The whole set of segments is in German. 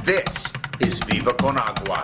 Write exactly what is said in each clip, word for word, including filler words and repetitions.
This is Viva Con Agua.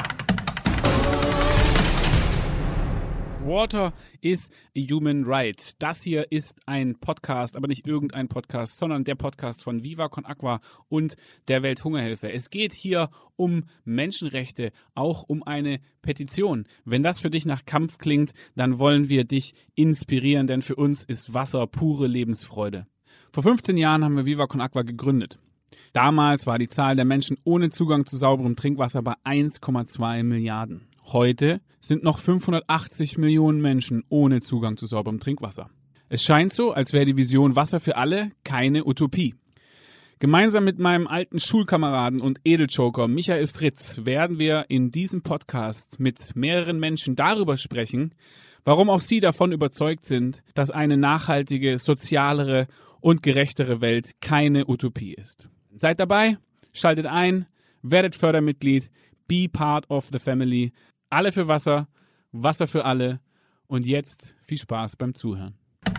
Water is a human right. Das hier ist ein Podcast, aber nicht irgendein Podcast, sondern der Podcast von Viva Con Agua und der Welthungerhilfe. Es geht hier um Menschenrechte, auch um eine Petition. Wenn das für dich nach Kampf klingt, dann wollen wir dich inspirieren, denn für uns ist Wasser pure Lebensfreude. Vor fünfzehn Jahren haben wir Viva Con Agua gegründet. Damals war die Zahl der Menschen ohne Zugang zu sauberem Trinkwasser bei eins Komma zwei Milliarden. Heute sind noch fünfhundertachtzig Millionen Menschen ohne Zugang zu sauberem Trinkwasser. Es scheint so, als wäre die Vision Wasser für alle keine Utopie. Gemeinsam mit meinem alten Schulkameraden und Edeljoker Michael Fritz werden wir in diesem Podcast mit mehreren Menschen darüber sprechen, warum auch sie davon überzeugt sind, dass eine nachhaltige, sozialere und gerechtere Welt keine Utopie ist. Seid dabei, schaltet ein, werdet Fördermitglied, be part of the family. Alle für Wasser, Wasser für alle und jetzt viel Spaß beim Zuhören.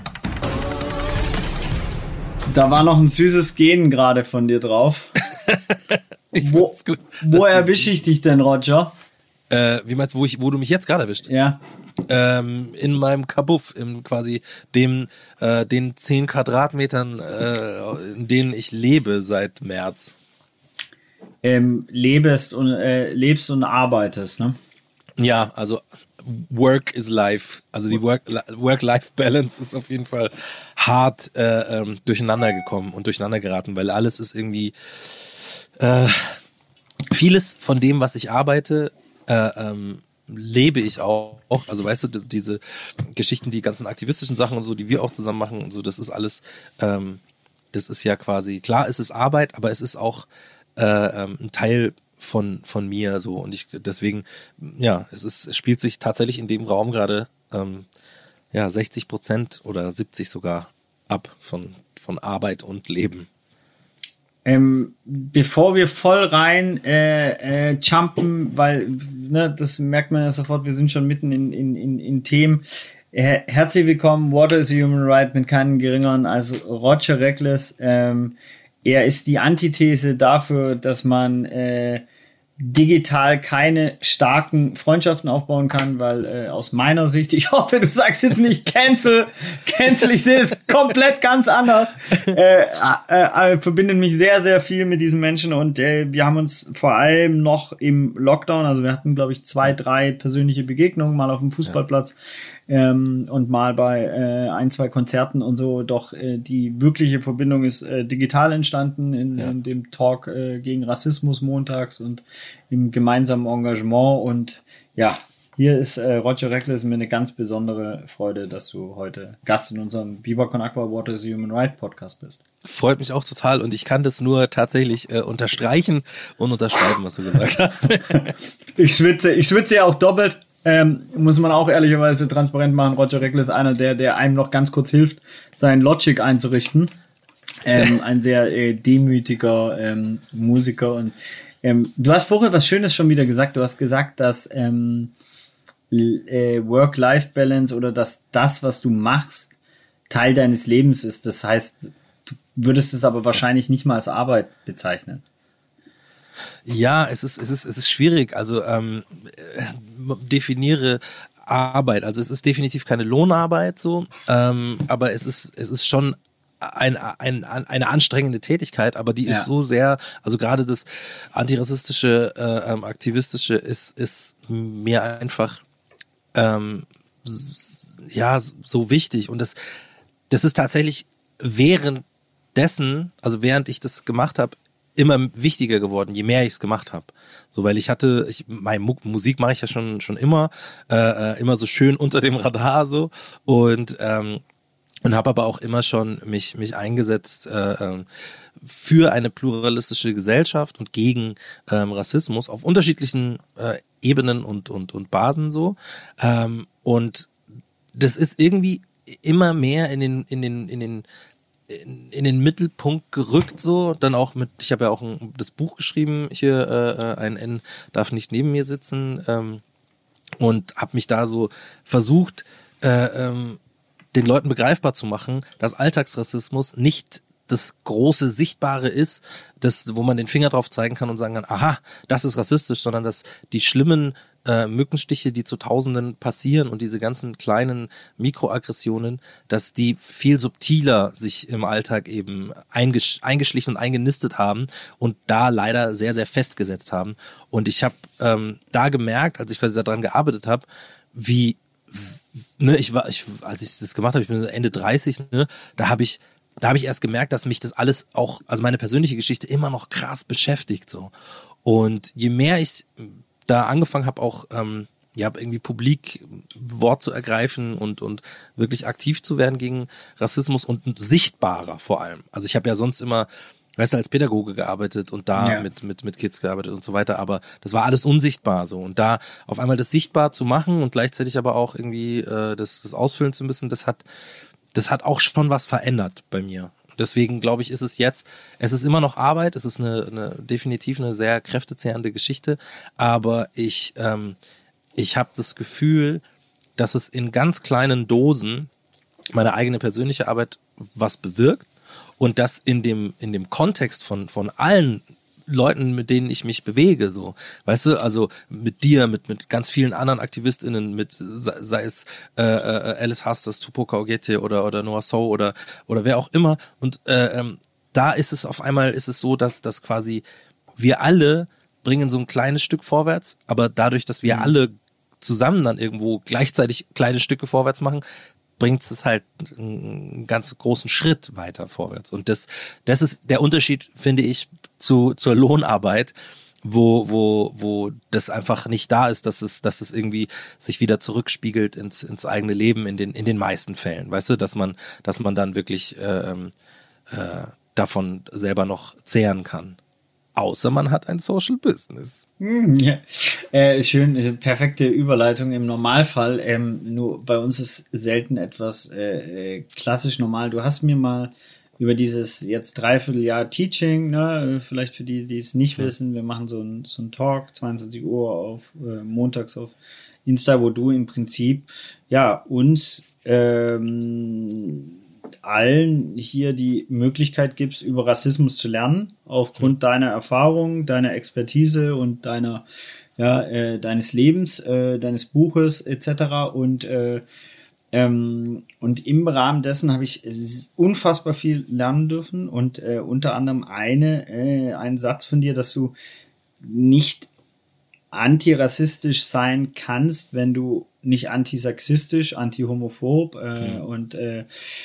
Da war noch ein süßes Gen gerade von dir drauf. ich wo gut. wo erwische ich dich denn, Roger? Äh, wie meinst du, wo, ich, wo du mich jetzt gerade erwischt? Ja. Ähm, in meinem Kabuff, in quasi dem, äh, den zehn Quadratmetern, äh, in denen ich lebe seit März. Ähm, lebst und äh, lebst und arbeitest, ne? Ja, also Work is Life. Also die Work, Work-Life-Balance ist auf jeden Fall hart äh, ähm, durcheinander gekommen und durcheinander geraten, weil alles ist irgendwie äh, vieles von dem, was ich arbeite, äh, ähm, lebe ich auch. Also weißt du, diese Geschichten, die ganzen aktivistischen Sachen und so, die wir auch zusammen machen und so, das ist alles, ähm, das ist ja quasi, klar, es ist Arbeit, aber es ist auch äh, ähm, ein Teil von von mir so und ich deswegen ja es ist es spielt sich tatsächlich in dem Raum gerade ähm, ja sechzig Prozent oder siebzig sogar ab von von Arbeit und Leben. Ähm, bevor wir voll rein äh, äh, jumpen, weil ne, das merkt man ja sofort, wir sind schon mitten in in in, in Themen. Äh, herzlich willkommen, Water is a Human Right mit keinem geringeren als Roger Reckless. Ähm, Er ist die Antithese dafür, dass man äh, digital keine starken Freundschaften aufbauen kann, weil äh, aus meiner Sicht, ich hoffe, du sagst jetzt nicht Cancel, Cancel, ich sehe es komplett ganz anders, äh, äh, äh, verbindet mich sehr, sehr viel mit diesen Menschen und äh, wir haben uns vor allem noch im Lockdown, also wir hatten, glaube ich, zwei, drei persönliche Begegnungen, mal auf dem Fußballplatz, Ähm, und mal bei äh, ein, zwei Konzerten und so, doch äh, die wirkliche Verbindung ist äh, digital entstanden in, ja. in dem Talk äh, gegen Rassismus montags und im gemeinsamen Engagement und ja, hier ist äh, Roger Reckless, mir eine ganz besondere Freude, dass du heute Gast in unserem Viva Con Agua Water is a Human Right Podcast bist. Freut mich auch total und ich kann das nur tatsächlich äh, unterstreichen und unterschreiben, was du gesagt hast. ich schwitze, ich schwitze ja auch doppelt. Ähm, muss man auch ehrlicherweise transparent machen, Roger Reckless ist einer, der, der einem noch ganz kurz hilft, seinen Logic einzurichten. Ähm, ein sehr äh, demütiger ähm, Musiker. Und ähm, du hast vorher was Schönes schon wieder gesagt. Du hast gesagt, dass ähm, äh, Work-Life-Balance oder dass das, was du machst, Teil deines Lebens ist. Das heißt, du würdest es aber wahrscheinlich nicht mal als Arbeit bezeichnen. Ja, es ist, es ist, es ist schwierig. Also ähm, definiere Arbeit. Also es ist definitiv keine Lohnarbeit so, ähm, aber es ist, es ist schon ein, ein, eine anstrengende Tätigkeit, aber die ist ja. so sehr, also gerade das antirassistische, äh, ähm, aktivistische ist, ist mir einfach ähm, ja so wichtig und das, das ist tatsächlich währenddessen, also während ich das gemacht habe, immer wichtiger geworden, je mehr ich es gemacht habe. So, weil ich hatte, ich, meine Musik mache ich ja schon schon immer, äh, immer so schön unter dem Radar so und ähm, und habe aber auch immer schon mich mich eingesetzt äh, für eine pluralistische Gesellschaft und gegen ähm, Rassismus auf unterschiedlichen äh, Ebenen und und und Basen so ähm, und das ist irgendwie immer mehr in den in den in den In, in den Mittelpunkt gerückt so, dann auch mit, ich habe ja auch ein, das Buch geschrieben, hier äh, ein N darf nicht neben mir sitzen ähm, und habe mich da so versucht, äh, ähm, den Leuten begreifbar zu machen, dass Alltagsrassismus nicht das große Sichtbare ist, das, wo man den Finger drauf zeigen kann und sagen kann, aha, das ist rassistisch, sondern dass die schlimmen äh, Mückenstiche, die zu Tausenden passieren und diese ganzen kleinen Mikroaggressionen, dass die viel subtiler sich im Alltag eben eingesch- eingeschlichen und eingenistet haben und da leider sehr, sehr festgesetzt haben. Und ich habe ähm, da gemerkt, als ich quasi daran gearbeitet habe, wie, ne, ich war, ich, als ich das gemacht habe, ich bin Ende dreißig, ne, da habe ich Da habe ich erst gemerkt, dass mich das alles auch, also meine persönliche Geschichte immer noch krass beschäftigt so. Und je mehr ich da angefangen habe, auch ähm, ja irgendwie publik Wort zu ergreifen und und wirklich aktiv zu werden gegen Rassismus und sichtbarer vor allem. Also ich habe ja sonst immer, weißt du, als Pädagoge gearbeitet und da ja. mit mit mit Kids gearbeitet und so weiter, aber das war alles unsichtbar so. Und da auf einmal das sichtbar zu machen und gleichzeitig aber auch irgendwie äh, das das ausfüllen zu müssen, das hat Das hat auch schon was verändert bei mir. Deswegen glaube ich, ist es jetzt, es ist immer noch Arbeit, es ist eine, eine definitiv eine sehr kräftezehrende Geschichte, aber ich, ähm, ich habe das Gefühl, dass es in ganz kleinen Dosen meine eigene persönliche Arbeit was bewirkt und das in dem, in dem Kontext von, von allen Leuten, mit denen ich mich bewege, so, weißt du, also mit dir, mit mit ganz vielen anderen AktivistInnen, mit sei, sei es äh, äh, Alice Hastas, Tupoka Ogette oder oder Noah Sow oder oder wer auch immer. Und äh, ähm, da ist es auf einmal ist es so, dass dass quasi wir alle bringen so ein kleines Stück vorwärts, aber dadurch, dass wir mhm. alle zusammen dann irgendwo gleichzeitig kleine Stücke vorwärts machen, bringt es halt einen ganz großen Schritt weiter vorwärts. Und das, das ist der Unterschied, finde ich, zu, zur Lohnarbeit, wo, wo, wo das einfach nicht da ist, dass es, dass es irgendwie sich wieder zurückspiegelt ins, ins eigene Leben in den, in den meisten Fällen. Weißt du, dass man, dass man dann wirklich ähm, äh, davon selber noch zehren kann. Außer man hat ein Social Business. Ja. Äh, schön, perfekte Überleitung im Normalfall. Ähm, nur bei uns ist selten etwas äh, klassisch normal. Du hast mir mal über dieses jetzt Dreivierteljahr Teaching, ne, vielleicht für die, die es nicht ja. wissen, wir machen so ein, so ein Talk, zweiundzwanzig Uhr auf äh, montags auf Insta, wo du im Prinzip ja uns ähm, allen hier die Möglichkeit gibst, über Rassismus zu lernen, aufgrund mhm. deiner Erfahrung, deiner Expertise und deiner, ja, äh, deines Lebens, äh, deines Buches et cetera. Und äh, ähm, und im Rahmen dessen habe ich unfassbar viel lernen dürfen und äh, unter anderem eine, äh, einen Satz von dir, dass du nicht antirassistisch sein kannst, wenn du nicht antisexistisch, antihomophob äh, mhm. und äh,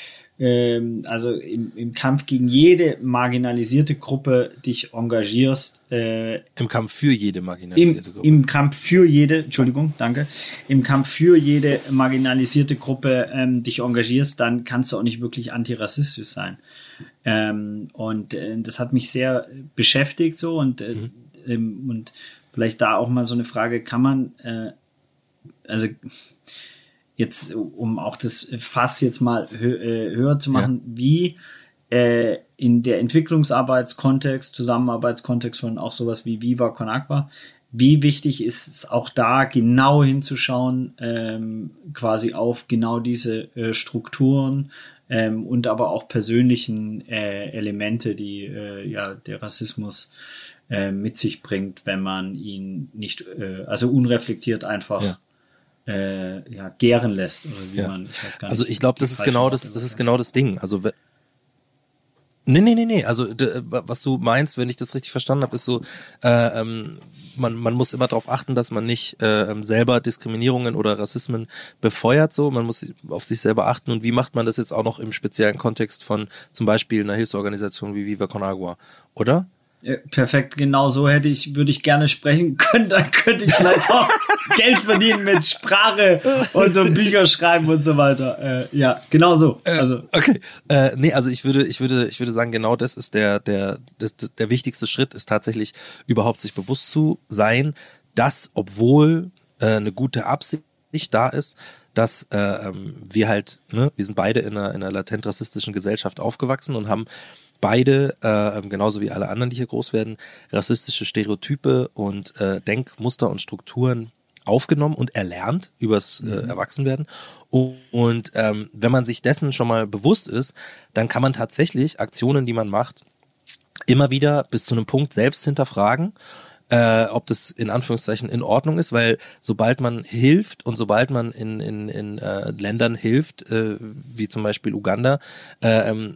also im, im Kampf gegen jede marginalisierte Gruppe dich engagierst. Äh, Im Kampf für jede marginalisierte im, Gruppe. Im Kampf für jede, Entschuldigung, danke. Im Kampf für jede marginalisierte Gruppe ähm, dich engagierst, dann kannst du auch nicht wirklich antirassistisch sein. Ähm, und äh, das hat mich sehr beschäftigt so und, äh, mhm. ähm, und vielleicht da auch mal so eine Frage, kann man, äh, also jetzt, um auch das Fass jetzt mal hö- äh, höher zu machen, ja. wie äh, in der Entwicklungsarbeitskontext, Zusammenarbeitskontext von auch sowas wie Viva Con Agua, wie wichtig ist es auch da genau hinzuschauen, ähm, quasi auf genau diese äh, Strukturen ähm, und aber auch persönlichen äh, Elemente, die äh, ja der Rassismus äh, mit sich bringt, wenn man ihn nicht, äh, also unreflektiert einfach ja. Äh, ja, gären lässt oder wie ja. man, ich weiß gar nicht. Also ich glaube, das ist genau das, das ist genau das Ding. Also nee, nee, nee, nee. Also d- was du meinst, wenn ich das richtig verstanden habe, ist so, äh, ähm, man man muss immer darauf achten, dass man nicht äh, selber Diskriminierungen oder Rassismen befeuert. So, man muss auf sich selber achten. Und wie macht man das jetzt auch noch im speziellen Kontext von zum Beispiel einer Hilfsorganisation wie Viva Con Agua, oder? Perfekt, genau so hätte ich, würde ich gerne sprechen können, dann könnte ich vielleicht auch Geld verdienen mit Sprache und so Bücher schreiben und so weiter. Äh, ja, genau so. Also äh, okay, äh, nee, also ich würde, ich würde, ich würde sagen, genau das ist der, der, das, der wichtigste Schritt, ist tatsächlich überhaupt sich bewusst zu sein, dass obwohl äh, eine gute Absicht da ist, dass äh, wir halt, ne, wir sind beide in einer, in einer latent rassistischen Gesellschaft aufgewachsen und haben beide, äh, genauso wie alle anderen, die hier groß werden, rassistische Stereotype und äh, Denkmuster und Strukturen aufgenommen und erlernt übers äh, Erwachsenwerden. Und, und ähm, wenn man sich dessen schon mal bewusst ist, dann kann man tatsächlich Aktionen, die man macht, immer wieder bis zu einem Punkt selbst hinterfragen, äh, ob das in Anführungszeichen in Ordnung ist, weil sobald man hilft und sobald man in, in, in äh, Ländern hilft, äh, wie zum Beispiel Uganda, äh, ähm,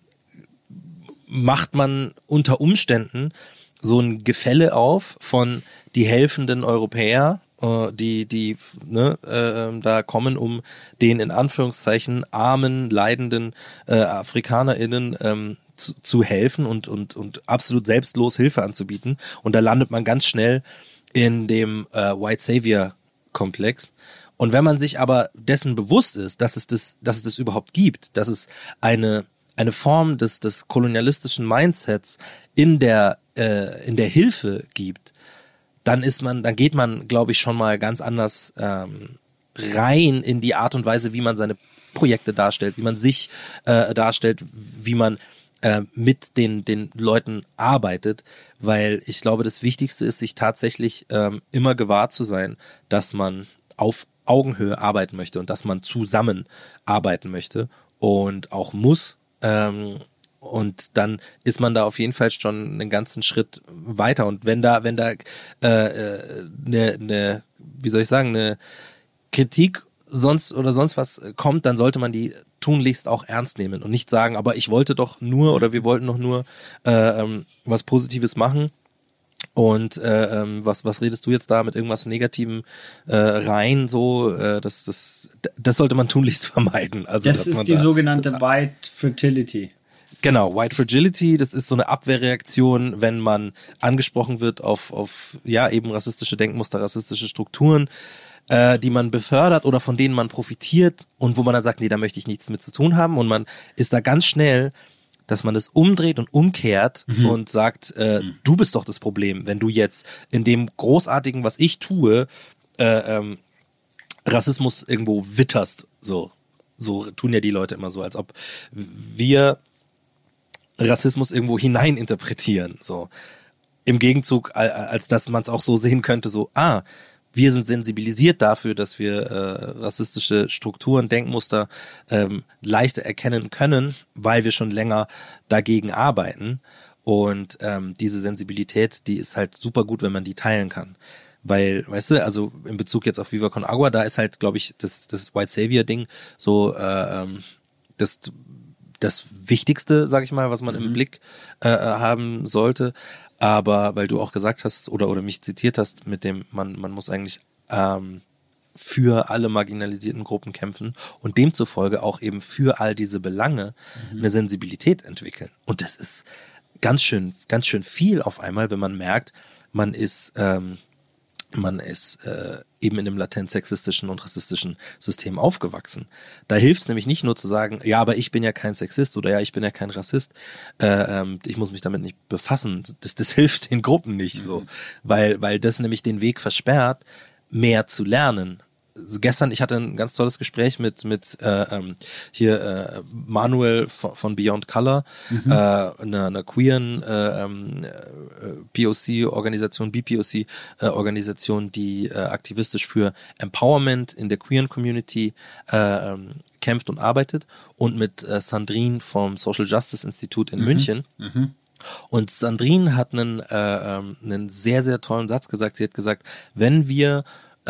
macht man unter Umständen so ein Gefälle auf von die helfenden Europäer, äh, die die ne, äh, da kommen, um den in Anführungszeichen armen, leidenden äh, AfrikanerInnen ähm, zu, zu helfen und und und absolut selbstlos Hilfe anzubieten. Und da landet man ganz schnell in dem äh, White Savior Komplex. Und wenn man sich aber dessen bewusst ist, dass es das, dass es das überhaupt gibt, dass es eine eine Form des des kolonialistischen Mindsets in der äh, in der Hilfe gibt, dann ist man, dann geht man, glaube ich, schon mal ganz anders ähm, rein in die Art und Weise, wie man seine Projekte darstellt, wie man sich äh, darstellt, wie man äh, mit den den Leuten arbeitet, weil ich glaube, das Wichtigste ist, sich tatsächlich ähm, immer gewahr zu sein, dass man auf Augenhöhe arbeiten möchte und dass man zusammen arbeiten möchte und auch muss. Ähm, und dann ist man da auf jeden Fall schon einen ganzen Schritt weiter. Und wenn da, wenn da äh, eine, ne, wie soll ich sagen, eine Kritik sonst oder sonst was kommt, dann sollte man die tunlichst auch ernst nehmen und nicht sagen, aber ich wollte doch nur oder wir wollten doch nur äh, ähm, was Positives machen. Und äh, ähm, was was redest du jetzt da mit irgendwas Negativem äh, rein? So, äh, das das das sollte man tunlichst vermeiden. Also das ist die da, sogenannte da, White Fragility. Genau, White Fragility. Das ist so eine Abwehrreaktion, wenn man angesprochen wird auf auf ja eben rassistische Denkmuster, rassistische Strukturen, äh, die man befördert oder von denen man profitiert und wo man dann sagt, nee, da möchte ich nichts mit zu tun haben. Und man ist da ganz schnell, dass man das umdreht und umkehrt mhm. und sagt, äh, mhm. du bist doch das Problem, wenn du jetzt in dem Großartigen, was ich tue, äh, ähm, Rassismus irgendwo witterst. So, so tun ja die Leute immer so, als ob wir Rassismus irgendwo hineininterpretieren. So im Gegenzug, als dass man es auch so sehen könnte, so, ah, wir sind sensibilisiert dafür, dass wir äh, rassistische Strukturen, Denkmuster ähm, leichter erkennen können, weil wir schon länger dagegen arbeiten. Und ähm, diese Sensibilität, die ist halt super gut, wenn man die teilen kann. Weil, weißt du, also in Bezug jetzt auf Viva Con Agua, da ist halt, glaube ich, das, das White Savior-Ding so äh, ähm, das, das Wichtigste, sag ich mal, was man mhm. im Blick äh, haben sollte. Aber weil du auch gesagt hast oder oder mich zitiert hast mit dem, man man muss eigentlich ähm, für alle marginalisierten Gruppen kämpfen und demzufolge auch eben für all diese Belange mhm. eine Sensibilität entwickeln. Und das ist ganz schön ganz schön viel auf einmal, wenn man merkt, man ist ähm, man ist äh, eben in einem latent sexistischen und rassistischen System aufgewachsen. Da hilft es nämlich nicht nur zu sagen, ja, aber ich bin ja kein Sexist oder ja, ich bin ja kein Rassist, äh, ähm, ich muss mich damit nicht befassen. Das, das hilft den Gruppen nicht so, mhm. weil, weil das nämlich den Weg versperrt, mehr zu lernen. Also gestern, ich hatte ein ganz tolles Gespräch mit mit äh, ähm, hier äh, Manuel von, von Beyond Color, mhm. äh, einer, einer queeren äh, ähm, P O C-Organisation, B P O C-Organisation, die äh, aktivistisch für Empowerment in der queeren Community äh, ähm, kämpft und arbeitet, und mit äh, Sandrine vom Social Justice Institute in mhm. München. Mhm. Und Sandrine hat einen, äh, ähm, einen sehr, sehr tollen Satz gesagt. Sie hat gesagt, wenn wir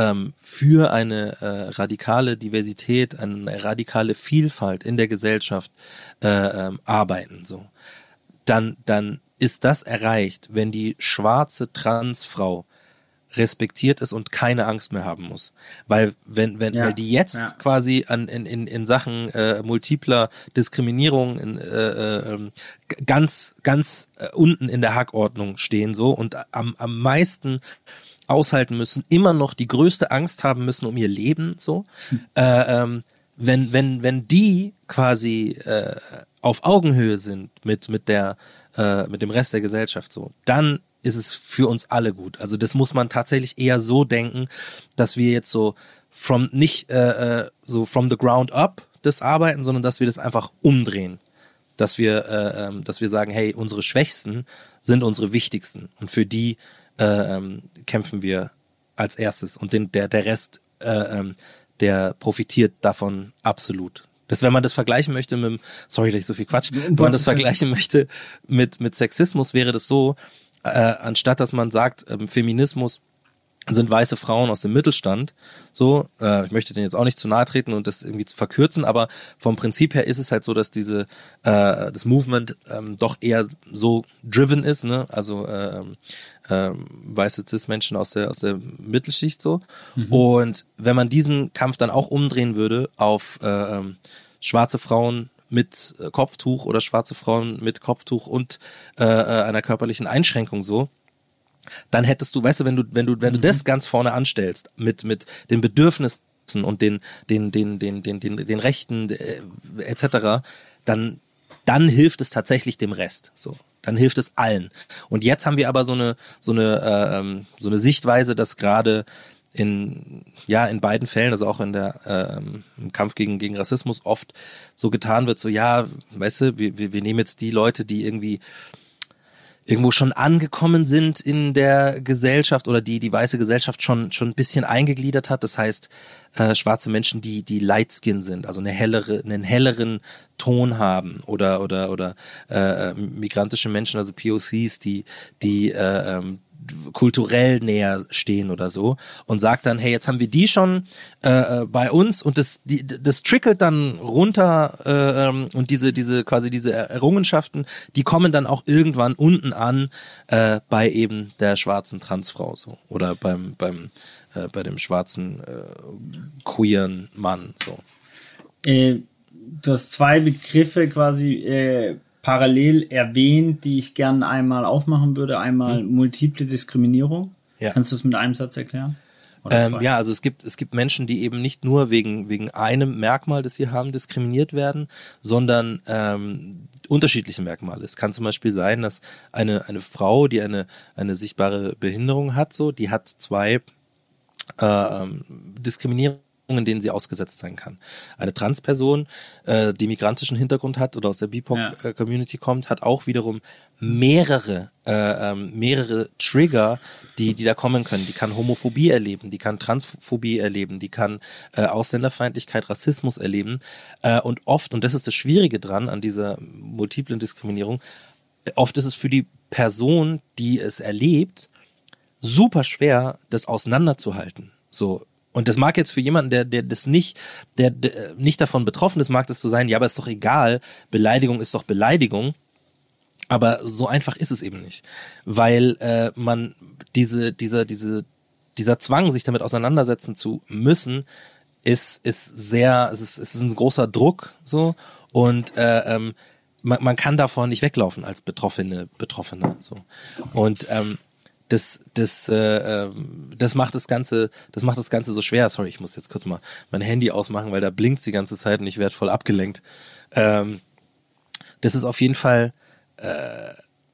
für eine äh, radikale Diversität, eine radikale Vielfalt in der Gesellschaft äh, ähm, arbeiten, so, dann, dann ist das erreicht, wenn die schwarze Transfrau respektiert ist und keine Angst mehr haben muss. Weil wenn, wenn, ja, weil die jetzt ja. quasi an, in, in, in Sachen äh, multipler Diskriminierung in, äh, äh, ganz, ganz äh, unten in der Hackordnung stehen so und am, am meisten aushalten müssen, immer noch die größte Angst haben müssen um ihr Leben, so, hm. äh, ähm, wenn wenn wenn die quasi äh, auf Augenhöhe sind mit mit der äh, mit dem Rest der Gesellschaft, so, dann ist es für uns alle gut. Also das muss man tatsächlich eher so denken, dass wir jetzt so from nicht äh, so from the ground up das arbeiten, sondern dass wir das einfach umdrehen, dass wir äh, äh, dass wir sagen, hey, unsere Schwächsten sind unsere wichtigsten und für die Äh, ähm, kämpfen wir als erstes und den, der, der Rest, äh, ähm, der profitiert davon absolut. Das, wenn man das vergleichen möchte mit, sorry, dass ich so viel Quatsch, wenn man das vergleichen möchte mit, mit Sexismus, wäre das so, äh, anstatt dass man sagt, ähm, Feminismus sind weiße Frauen aus dem Mittelstand, so, äh, ich möchte denen jetzt auch nicht zu nahe treten und das irgendwie zu verkürzen, aber vom Prinzip her ist es halt so, dass diese, äh, das Movement ähm, doch eher so driven ist, ne, also äh, äh, weiße Cis-Menschen aus der, aus der Mittelschicht so, mhm. Und wenn man diesen Kampf dann auch umdrehen würde auf äh, ähm, schwarze Frauen mit äh, Kopftuch oder schwarze Frauen mit Kopftuch und äh, äh, einer körperlichen Einschränkung so, dann hättest du, weißt du, wenn du, wenn du, wenn du das ganz vorne anstellst, mit, mit den Bedürfnissen und den, den, den, den, den, den, den Rechten, äh, et cetera, dann, dann hilft es tatsächlich dem Rest, so. Dann hilft es allen. Und jetzt haben wir aber so eine, so eine, äh, ähm, so eine Sichtweise, dass gerade in, ja, in beiden Fällen, also auch in der, äh, im Kampf gegen, gegen Rassismus oft so getan wird, so, ja, weißt du, wir, wir, wir nehmen jetzt die Leute, die irgendwie irgendwo schon angekommen sind in der Gesellschaft oder die die weiße Gesellschaft schon schon ein bisschen eingegliedert hat. Das heißt, äh, schwarze Menschen, die die light skin sind, also eine hellere, einen helleren Ton haben oder oder oder äh, migrantische Menschen, also P O Cs, die die äh, ähm, kulturell näher stehen oder so und sagt dann, hey, jetzt haben wir die schon äh, bei uns und das die, das trickelt dann runter äh, und diese diese quasi diese Errungenschaften, die kommen dann auch irgendwann unten an äh, bei eben der schwarzen Transfrau so oder beim beim äh, bei dem schwarzen äh, queeren Mann so. Äh, du hast zwei Begriffe quasi äh, parallel erwähnt, die ich gerne einmal aufmachen würde. Einmal hm. multiple Diskriminierung. Ja. Kannst du das mit einem Satz erklären? Ähm, ja, also es gibt es gibt Menschen, die eben nicht nur wegen wegen einem Merkmal, das sie haben, diskriminiert werden, sondern ähm, unterschiedliche Merkmale. Es kann zum Beispiel sein, dass eine eine Frau, die eine eine sichtbare Behinderung hat, so, die hat zwei äh, Diskriminierungen, denen sie ausgesetzt sein kann. Eine Transperson, äh, die migrantischen Hintergrund hat oder aus der B I P O C-Community ja. kommt, hat auch wiederum mehrere äh, ähm, mehrere Trigger, die die da kommen können. Die kann Homophobie erleben, die kann Transphobie erleben, die kann äh, Ausländerfeindlichkeit, Rassismus erleben. Äh, und oft, und das ist das Schwierige dran an dieser multiplen Diskriminierung, oft ist es für die Person, die es erlebt, super schwer, das auseinanderzuhalten. So. Und das mag jetzt für jemanden, der, der das nicht, der, der nicht davon betroffen ist, mag das so sein, ja, aber ist doch egal, Beleidigung ist doch Beleidigung. Aber so einfach ist es eben nicht. Weil äh, man diese, dieser, diese, dieser Zwang, sich damit auseinandersetzen zu müssen, ist, ist sehr, es ist, es ist ein großer Druck so. Und äh, ähm, man, man kann davon nicht weglaufen als Betroffene, Betroffene. So. Und ähm, Das, das, äh, das macht das Ganze, das macht das Ganze so schwer. Sorry, ich muss jetzt kurz mal mein Handy ausmachen, weil da blinkt die ganze Zeit und ich werde voll abgelenkt. Ähm, das ist auf jeden Fall äh,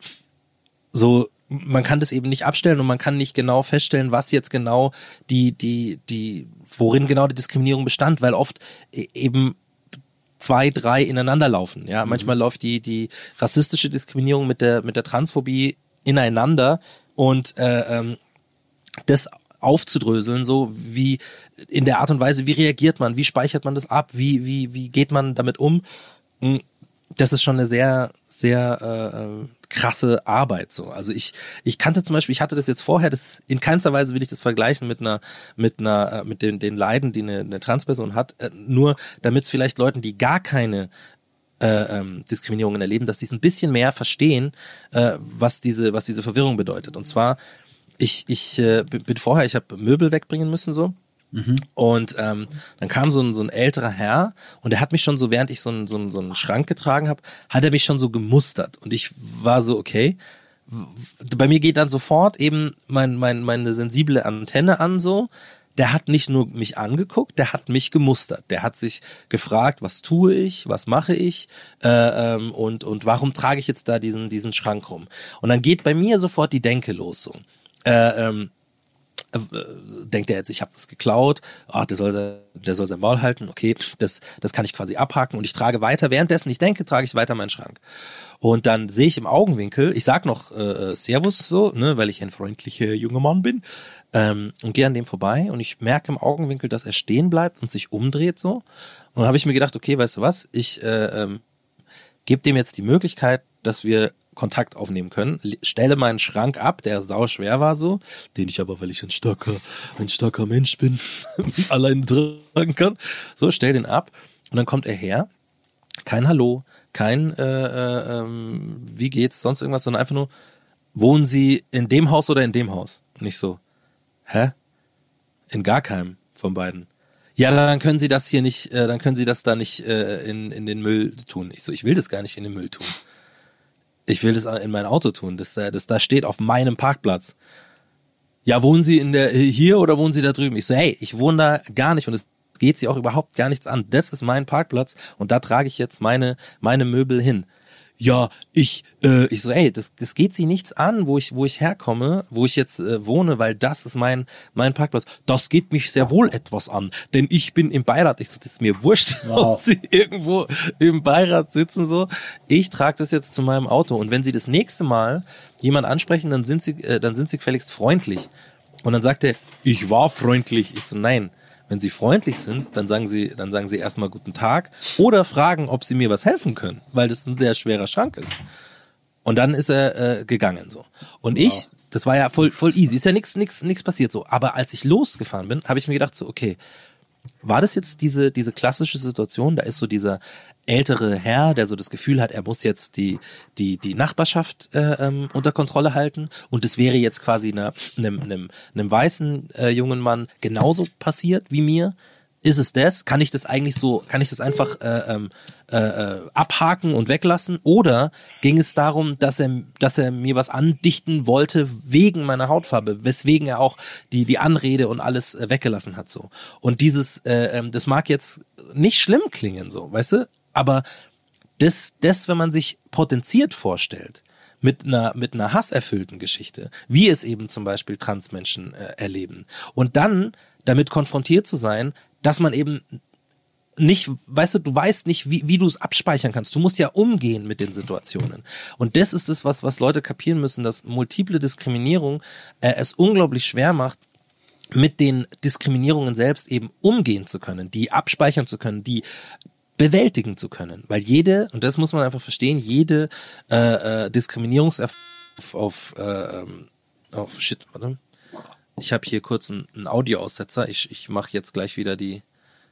so, man kann das eben nicht abstellen und man kann nicht genau feststellen, was jetzt genau die, die, die, worin genau die Diskriminierung bestand, weil oft eben zwei, drei ineinander laufen. Ja, mhm. Manchmal läuft die, die rassistische Diskriminierung mit der, mit der Transphobie ineinander. Und äh, ähm, das aufzudröseln, so wie in der Art und Weise, wie reagiert man, wie speichert man das ab, wie wie wie geht man damit um, das ist schon eine sehr sehr äh, krasse Arbeit. So, also ich ich kannte zum Beispiel, ich hatte das jetzt vorher, das in keinster Weise will ich das vergleichen mit einer mit einer mit den den Leiden, die eine, eine Transperson hat, äh, nur damit es vielleicht Leuten, die gar keine Äh, ähm, Diskriminierungen erleben, dass die es ein bisschen mehr verstehen, äh, was diese was diese Verwirrung bedeutet. Und zwar, ich ich äh, bin vorher, ich habe Möbel wegbringen müssen so mhm. und ähm, dann kam so ein so ein älterer Herr und der hat mich schon so, während ich so einen so einen, so einen Schrank getragen habe, hat er mich schon so gemustert und ich war so, okay, bei mir geht dann sofort eben mein mein meine sensible Antenne an so. Der hat nicht nur mich angeguckt, der hat mich gemustert. Der hat sich gefragt, was tue ich, was mache ich äh, ähm, und und warum trage ich jetzt da diesen diesen Schrank rum? Und dann geht bei mir sofort die Denke los so. Äh, ähm, äh, denkt er jetzt, ich habe das geklaut, ach, der soll, der soll sein Maul halten, okay, das, das kann ich quasi abhaken und ich trage weiter, währenddessen ich denke, trage ich weiter meinen Schrank. Und dann sehe ich im Augenwinkel, ich sag noch äh, Servus so, ne, weil ich ein freundlicher junger Mann bin, ähm, und gehe an dem vorbei und ich merke im Augenwinkel, dass er stehen bleibt und sich umdreht so. Und dann habe ich mir gedacht, okay, weißt du was, ich äh, ähm, gebe dem jetzt die Möglichkeit, dass wir Kontakt aufnehmen können, stelle meinen Schrank ab, der sau schwer war so, den ich aber, weil ich ein starker, ein starker Mensch bin, allein tragen kann, so, stell den ab und dann kommt er her, kein Hallo, kein äh, äh, ähm, wie geht's, sonst irgendwas, sondern einfach nur, wohnen Sie in dem Haus oder in dem Haus? Und ich so, hä? In gar keinem von beiden. Ja, dann können Sie das hier nicht, äh, dann können Sie das da nicht äh, in, in den Müll tun. Ich so, ich will das gar nicht in den Müll tun. Ich will das in mein Auto tun. Das, das da steht auf meinem Parkplatz. Ja, wohnen Sie in der hier oder wohnen Sie da drüben? Ich so, hey, ich wohne da gar nicht und es geht Sie auch überhaupt gar nichts an. Das ist mein Parkplatz und da trage ich jetzt meine meine Möbel hin. Ja, ich äh, ich so, ey, das das geht Sie nichts an, wo ich wo ich herkomme, wo ich jetzt äh, wohne, weil das ist mein mein Parkplatz. Das geht mich sehr wohl etwas an, denn ich bin im Beirat. Ich so, das ist mir wurscht, wow. Ob Sie irgendwo im Beirat sitzen so. Ich trage das jetzt zu meinem Auto und wenn Sie das nächste Mal jemand ansprechen, dann sind Sie äh, dann sind Sie gefälligst freundlich. Und dann sagt er, ich war freundlich. Ich so, nein. Wenn Sie freundlich sind, dann sagen Sie, dann sagen Sie erstmal guten Tag oder fragen, ob Sie mir was helfen können, weil das ein sehr schwerer Schrank ist. Und dann ist er äh, gegangen so. Und wow. ich, das war ja voll voll easy, ist ja nichts nichts nichts passiert so. Aber als ich losgefahren bin, habe ich mir gedacht so, okay, war das jetzt diese diese klassische Situation? Da ist so dieser ältere Herr, der so das Gefühl hat, er muss jetzt die die die Nachbarschaft äh, ähm, unter Kontrolle halten und es wäre jetzt quasi einer, einem einem einem weißen äh, jungen Mann genauso passiert wie mir. Ist es das? Kann ich das eigentlich so, kann ich das einfach äh, äh, äh, abhaken und weglassen? Oder ging es darum, dass er, dass er mir was andichten wollte wegen meiner Hautfarbe, weswegen er auch die die Anrede und alles äh, weggelassen hat so? Und dieses, äh, äh, das mag jetzt nicht schlimm klingen so, weißt du? Aber das, das, wenn man sich potenziert vorstellt mit einer mit einer hasserfüllten Geschichte, wie es eben zum Beispiel Transmenschen äh, erleben, und dann damit konfrontiert zu sein, dass man eben nicht, weißt du, du weißt nicht, wie, wie du es abspeichern kannst. Du musst ja umgehen mit den Situationen. Und das ist es, was, was Leute kapieren müssen, dass multiple Diskriminierung äh, es unglaublich schwer macht, mit den Diskriminierungen selbst eben umgehen zu können, die abspeichern zu können, die bewältigen zu können. Weil jede, und das muss man einfach verstehen, jede äh, äh, Diskriminierungserfahrung auf, auf, äh, auf shit, warte. Ich habe hier kurz einen, einen Audioaussetzer. Ich, ich mache jetzt gleich wieder die,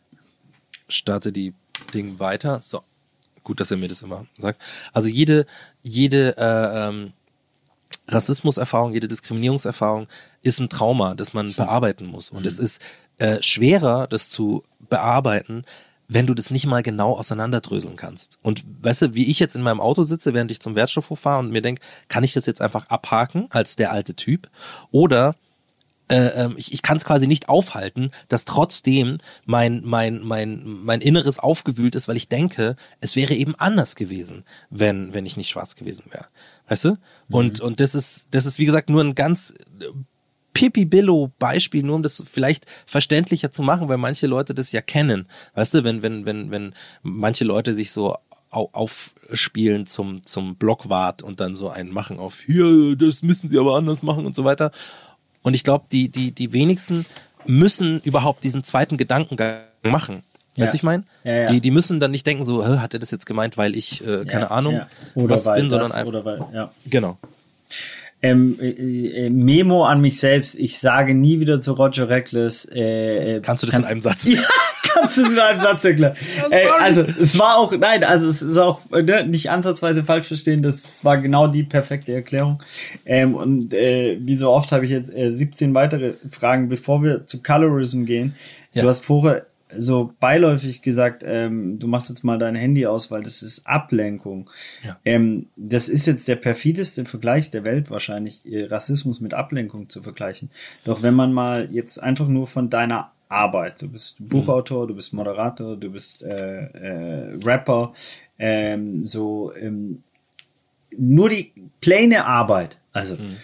starte die Ding weiter. So, gut, dass er mir das immer sagt. Also jede, jede äh, ähm, Rassismuserfahrung, jede Diskriminierungserfahrung ist ein Trauma, das man bearbeiten muss. Und mhm. es ist äh, schwerer, das zu bearbeiten, wenn du das nicht mal genau auseinanderdröseln kannst. Und weißt du, wie ich jetzt in meinem Auto sitze, während ich zum Wertstoffhof fahre und mir denke, kann ich das jetzt einfach abhaken als der alte Typ? Oder äh, ich, ich kann es quasi nicht aufhalten, dass trotzdem mein, mein, mein, mein Inneres aufgewühlt ist, weil ich denke, es wäre eben anders gewesen, wenn, wenn ich nicht schwarz gewesen wäre. Weißt du? Mhm. Und, und das ist, das ist, wie gesagt, nur ein ganz Pipi-Billo-Beispiel, nur um das vielleicht verständlicher zu machen, weil manche Leute das ja kennen. Weißt du, wenn, wenn, wenn, wenn manche Leute sich so aufspielen zum, zum Blockwart und dann so einen machen auf, hier, das müssen sie aber anders machen und so weiter. Und ich glaube, die, die, die wenigsten müssen überhaupt diesen zweiten Gedankengang machen. Ja. Weißt du, ich meine? Ja, ja. Die, die müssen dann nicht denken so, hat er das jetzt gemeint, weil ich, äh, keine ja, Ahnung, ja. Oder was weil bin, das, sondern einfach. Oder weil, ja. Genau. Ähm, äh, Memo an mich selbst, ich sage nie wieder zu Roger Reckless. Äh, kannst du das kannst, in einem Satz? Ja, kannst du es in einem Satz erklären. äh, also es war auch, nein, also es ist auch ne, nicht ansatzweise falsch verstehen, das war genau die perfekte Erklärung. Ähm, und äh, wie so oft habe ich jetzt äh, siebzehn weitere Fragen, bevor wir zu Colorism gehen. Ja. Du hast vorher so beiläufig gesagt, ähm, du machst jetzt mal dein Handy aus, weil das ist Ablenkung. Ja. Ähm, das ist jetzt der perfideste Vergleich der Welt wahrscheinlich, Rassismus mit Ablenkung zu vergleichen. Doch wenn man mal jetzt einfach nur von deiner Arbeit, du bist Buchautor, du bist Moderator, du bist äh, äh, Rapper, ähm, so ähm, nur die plane Arbeit, also mhm.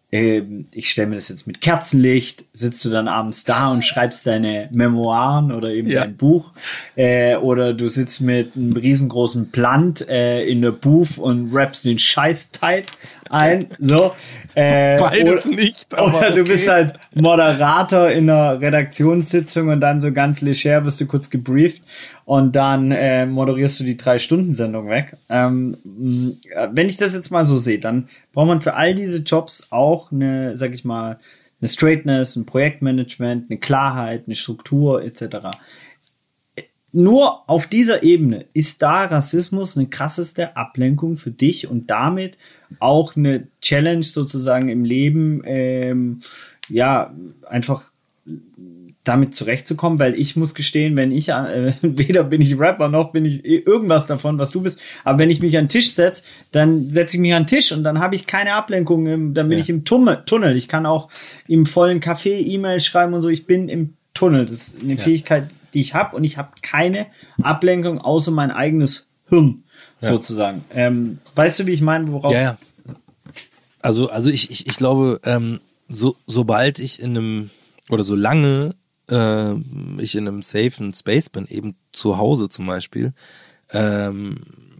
ähm, ich stelle mir das jetzt mit Kerzenlicht, sitzt du dann abends da und schreibst deine Memoiren oder eben Ja. dein Buch, äh, oder du sitzt mit einem riesengroßen Plant äh, in der Booth und rappst den Scheiß-Tight ein, so. Äh, Beides oder, nicht, aber oder du okay. bist halt Moderator in einer Redaktionssitzung und dann so ganz leger wirst du kurz gebrieft und dann äh, moderierst du die Drei-Stunden-Sendung weg. Ähm, mh, wenn ich das jetzt mal so sehe, dann braucht man für all diese Jobs auch eine, sag ich mal, eine Straightness, ein Projektmanagement, eine Klarheit, eine Struktur et cetera. Nur auf dieser Ebene ist da Rassismus eine krasseste Ablenkung für dich und damit auch eine Challenge sozusagen im Leben, ähm, ja, einfach damit zurechtzukommen, weil ich muss gestehen, wenn ich, äh, weder bin ich Rapper, noch bin ich irgendwas davon, was du bist, aber wenn ich mich an den Tisch setze, dann setze ich mich an den Tisch und dann habe ich keine Ablenkung, im, dann bin Ja. ich im Tunnel, Tunnel. Ich kann auch im vollen Café E-Mail schreiben und so, ich bin im Tunnel. Das ist eine Ja. Fähigkeit, die ich habe und ich habe keine Ablenkung außer mein eigenes Hirn, Ja. sozusagen. Ähm, weißt du, wie ich meine, worauf? Ja, ja. Also, also ich, ich, ich glaube, ähm, so, sobald ich in einem, oder solange äh, ich in einem safen Space bin, eben zu Hause zum Beispiel, ähm,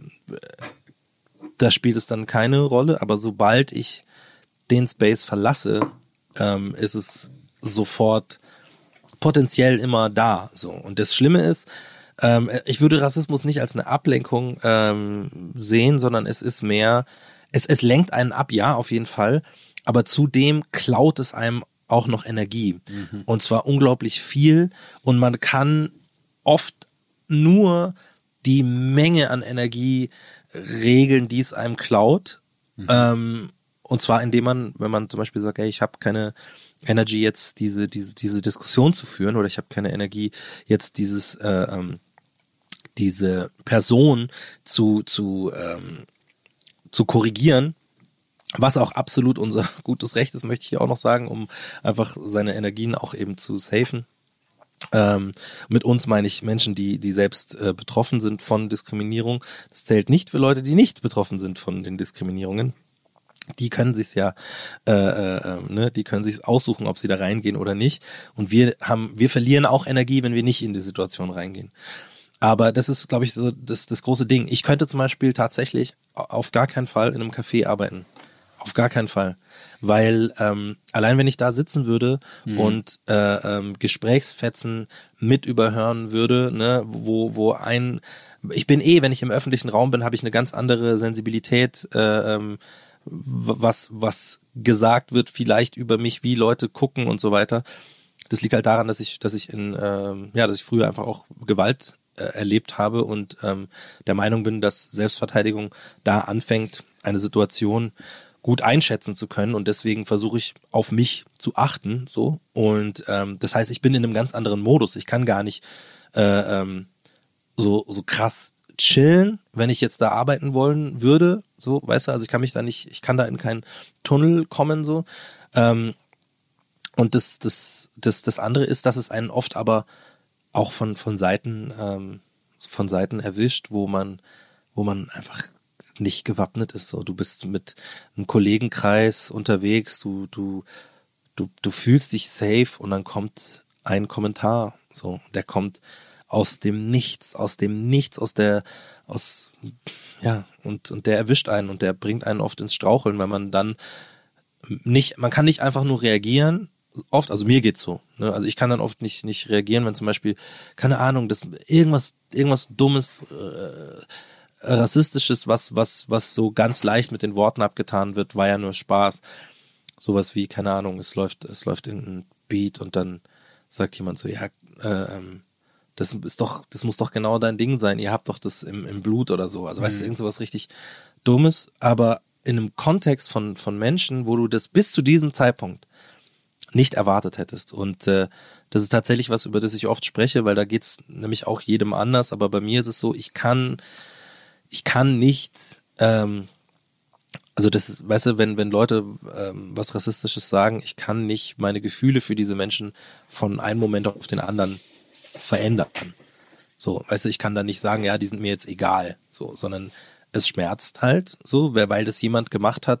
da spielt es dann keine Rolle, aber sobald ich den Space verlasse, ähm, ist es sofort potenziell immer da. So. Und das Schlimme ist, ähm, ich würde Rassismus nicht als eine Ablenkung ähm, sehen, sondern es ist mehr, es, es lenkt einen ab, ja, auf jeden Fall, aber zudem klaut es einem auch noch Energie. Mhm. Und zwar unglaublich viel. Und man kann oft nur die Menge an Energie regeln, die es einem klaut. Mhm. Ähm, und zwar indem man, wenn man zum Beispiel sagt, ey, ich habe keine Energy jetzt diese diese diese Diskussion zu führen oder ich habe keine Energie jetzt dieses äh, ähm, diese Person zu zu ähm, zu korrigieren, was auch absolut unser gutes Recht ist, möchte ich hier auch noch sagen, um einfach seine Energien auch eben zu safen. Ähm, mit uns meine ich Menschen, die die selbst äh, betroffen sind von Diskriminierung. Das zählt nicht für Leute, die nicht betroffen sind von den Diskriminierungen. Die können sich's ja, äh, äh, ne, die können sich's aussuchen, ob sie da reingehen oder nicht. Und wir haben, wir verlieren auch Energie, wenn wir nicht in die Situation reingehen. Aber das ist, glaube ich, so das, das große Ding. Ich könnte zum Beispiel tatsächlich auf gar keinen Fall in einem Café arbeiten. Auf gar keinen Fall. Weil ähm, allein wenn ich da sitzen würde mhm. und äh, ähm, Gesprächsfetzen mit überhören würde, ne, wo, wo ein, ich bin eh, wenn ich im öffentlichen Raum bin, habe ich eine ganz andere Sensibilität, äh, ähm, was was gesagt wird, vielleicht über mich, wie Leute gucken und so weiter. Das liegt halt daran, dass ich, dass ich in, ähm, ja, dass ich früher einfach auch Gewalt äh, erlebt habe und ähm, der Meinung bin, dass Selbstverteidigung da anfängt, eine Situation gut einschätzen zu können und deswegen versuche ich auf mich zu achten, so und ähm, das heißt, ich bin in einem ganz anderen Modus. Ich kann gar nicht äh, ähm, so so krass chillen, wenn ich jetzt da arbeiten wollen würde, so, weißt du, also ich kann mich da nicht, ich kann da in keinen Tunnel kommen, so. Ähm, und das, das, das, das andere ist, dass es einen oft aber auch von, von Seiten, ähm, von Seiten erwischt, wo man, wo man einfach nicht gewappnet ist, so. Du bist mit einem Kollegenkreis unterwegs, du, du, du, du fühlst dich safe und dann kommt ein Kommentar, so, der kommt aus dem Nichts, aus dem Nichts, aus der, aus, ja, und, und der erwischt einen und der bringt einen oft ins Straucheln, weil man dann nicht, man kann nicht einfach nur reagieren, oft, also mir geht's so, ne? Also ich kann dann oft nicht, nicht reagieren, wenn zum Beispiel, keine Ahnung, das, irgendwas, irgendwas Dummes, äh, Rassistisches, was, was, was so ganz leicht mit den Worten abgetan wird, war ja nur Spaß. Sowas wie, keine Ahnung, es läuft, es läuft irgendein Beat und dann sagt jemand so, ja, äh, ähm, das ist doch, das muss doch genau dein Ding sein. Ihr habt doch das im, im Blut oder so. Also, mhm. weißt du, irgend sowas richtig Dummes, aber in einem Kontext von, von Menschen, wo du das bis zu diesem Zeitpunkt nicht erwartet hättest. Und äh, das ist tatsächlich was, über das ich oft spreche, weil da geht's nämlich auch jedem anders. Aber bei mir ist es so, ich kann, ich kann nicht, ähm, also das ist, weißt du, wenn, wenn Leute ähm, was Rassistisches sagen, ich kann nicht meine Gefühle für diese Menschen von einem Moment auf den anderen verändern. So, weißt du, ich kann da nicht sagen, ja, die sind mir jetzt egal, so, sondern es schmerzt halt so, weil das jemand gemacht hat,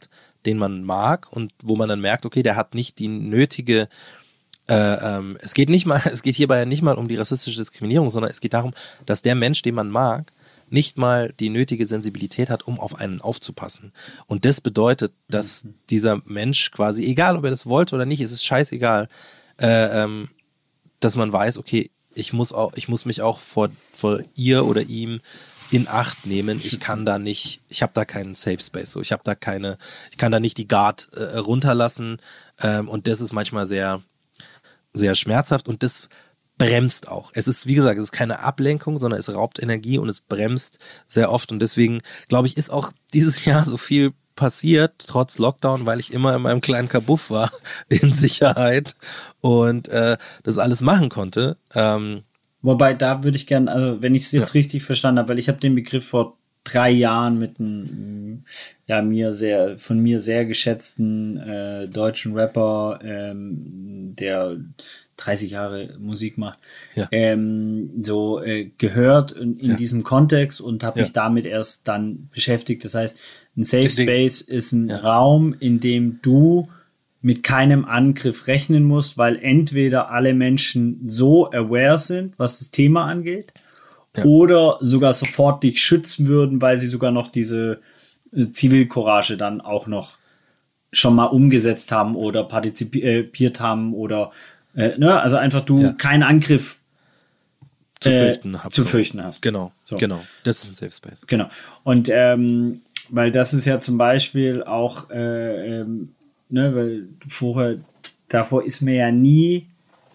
den man mag und wo man dann merkt, okay, der hat nicht die nötige Äh, ähm, es geht nicht mal, es geht hierbei nicht mal um die rassistische Diskriminierung, sondern es geht darum, dass der Mensch, den man mag, nicht mal die nötige Sensibilität hat, um auf einen aufzupassen. Und das bedeutet, dass mhm. dieser Mensch quasi, egal ob er das wollte oder nicht, es ist scheißegal, äh, ähm, dass man weiß, okay, ich muss auch, ich muss mich auch vor, vor ihr oder ihm in Acht nehmen. Ich kann da nicht, ich habe da keinen Safe Space, so ich habe da keine, ich kann da nicht die Guard äh, runterlassen. Ähm, und das ist manchmal sehr sehr schmerzhaft und das bremst auch. Es ist, wie gesagt, es ist keine Ablenkung, sondern es raubt Energie und es bremst sehr oft und deswegen, glaube ich, ist auch dieses Jahr so viel passiert, trotz Lockdown, weil ich immer in meinem kleinen Kabuff war, in Sicherheit und äh, das alles machen konnte. Ähm, Wobei, da würde ich gerne, also wenn ich es jetzt ja. richtig verstanden habe, weil ich habe den Begriff vor drei Jahren mit einem ja mir sehr von mir sehr geschätzten äh, deutschen Rapper, ähm, der dreißig Jahre Musik macht, ja. ähm, so äh, gehört in, in ja. diesem Kontext und habe ja. mich damit erst dann beschäftigt. Das heißt, ein Safe Space ist ein ja. Raum, in dem du mit keinem Angriff rechnen musst, weil entweder alle Menschen so aware sind, was das Thema angeht, ja. oder sogar sofort dich schützen würden, weil sie sogar noch diese äh, Zivilcourage dann auch noch schon mal umgesetzt haben oder partizipiert haben oder äh, ne, also einfach du ja. keinen Angriff zu fürchten, äh, zu fürchten hast. Genau, so. genau. Das ist ein Safe Space. Genau. Und ähm, weil das ist ja zum Beispiel auch äh, ähm, ne, weil vorher davor ist mir ja nie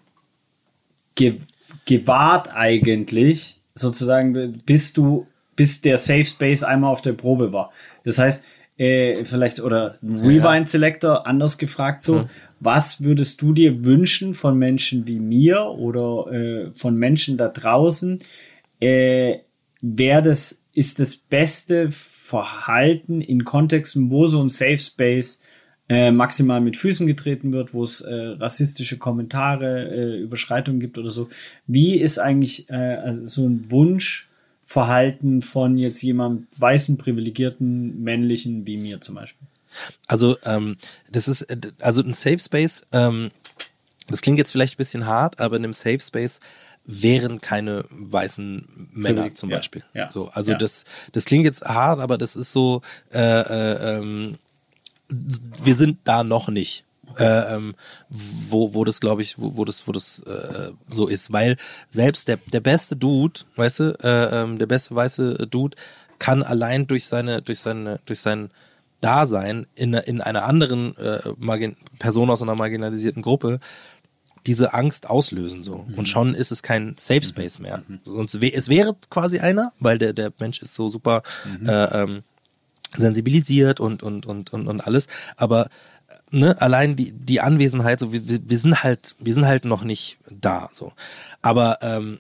ge- gewahrt eigentlich sozusagen, bis du, bis der Safe Space einmal auf der Probe war. Das heißt, äh, vielleicht, oder Rewind Selector, anders gefragt so, ja. was würdest du dir wünschen von Menschen wie mir oder äh, von Menschen da draußen, äh, wer das, ist das beste Verhalten in Kontexten, wo so ein Safe Space äh, maximal mit Füßen getreten wird, wo es äh, rassistische Kommentare, äh, Überschreitungen gibt oder so. Wie ist eigentlich äh, also so ein Wunschverhalten von jetzt jemandem weißen, privilegierten, männlichen wie mir zum Beispiel? Also ähm, das ist, also ein Safe Space, ähm, das klingt jetzt vielleicht ein bisschen hart, aber in einem Safe Space wären keine weißen Männer zum Beispiel. Ja, ja, so, also ja. das, das klingt jetzt hart, aber das ist so, äh, äh, ähm, wir sind da noch nicht, okay. äh, ähm, wo, wo das, glaube ich, wo, wo das, wo das äh, so ist, weil selbst der, der beste Dude, weißt du, äh, ähm, der beste weiße Dude kann allein durch seine, durch seine, durch sein Dasein in, in einer anderen äh, Margin- Person aus einer marginalisierten Gruppe diese Angst auslösen, so. Mhm. Und schon ist es kein Safe Space mehr. Mhm. Sonst wär, es wäre quasi einer, weil der, der Mensch ist so super, mhm. äh, ähm, sensibilisiert und und und und und alles, aber ne, allein die die Anwesenheit, so wir, wir sind halt wir sind halt noch nicht da, so, aber ähm,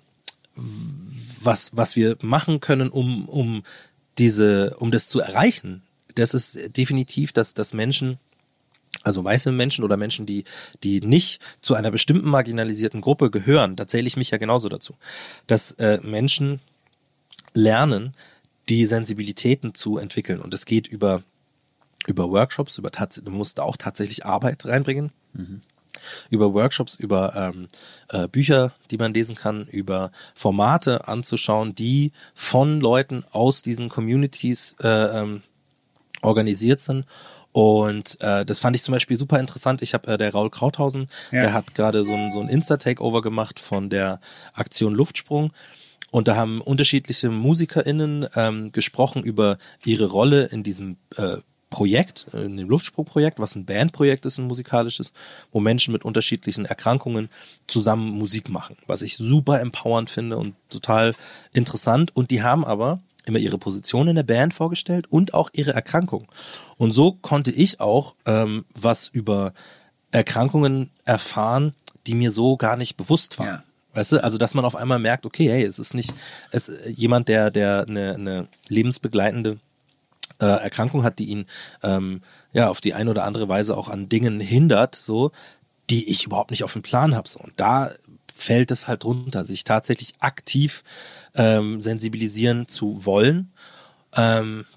was was wir machen können, um um diese um das zu erreichen, das ist definitiv, dass dass Menschen, also weiße Menschen oder Menschen, die die nicht zu einer bestimmten marginalisierten Gruppe gehören, da zähle ich mich ja genauso dazu, dass äh, Menschen lernen, die Sensibilitäten zu entwickeln. Und es geht über, über Workshops, über tats- du musst da auch tatsächlich Arbeit reinbringen, mhm. über Workshops, über ähm, äh, Bücher, die man lesen kann, über Formate anzuschauen, die von Leuten aus diesen Communities äh, ähm, organisiert sind. Und äh, das fand ich zum Beispiel super interessant. Ich habe äh, der Raul Krauthausen, ja. der hat gerade so ein, so ein Insta-Takeover gemacht von der Aktion Luftsprung. Und da haben unterschiedliche MusikerInnen ähm, gesprochen über ihre Rolle in diesem äh, Projekt, in dem Luftsprungprojekt, was ein Bandprojekt ist, ein musikalisches, wo Menschen mit unterschiedlichen Erkrankungen zusammen Musik machen, was ich super empowernd finde und total interessant. Und die haben aber immer ihre Position in der Band vorgestellt und auch ihre Erkrankung. Und so konnte ich auch ähm, was über Erkrankungen erfahren, die mir so gar nicht bewusst waren. Ja. Weißt du, also dass man auf einmal merkt, okay, hey, es ist nicht es jemand, der der eine, eine lebensbegleitende äh, Erkrankung hat, die ihn ähm, ja auf die eine oder andere Weise auch an Dingen hindert, so, die ich überhaupt nicht auf dem Plan habe. So. Und da fällt es halt runter, sich tatsächlich aktiv ähm, sensibilisieren zu wollen. Ähm,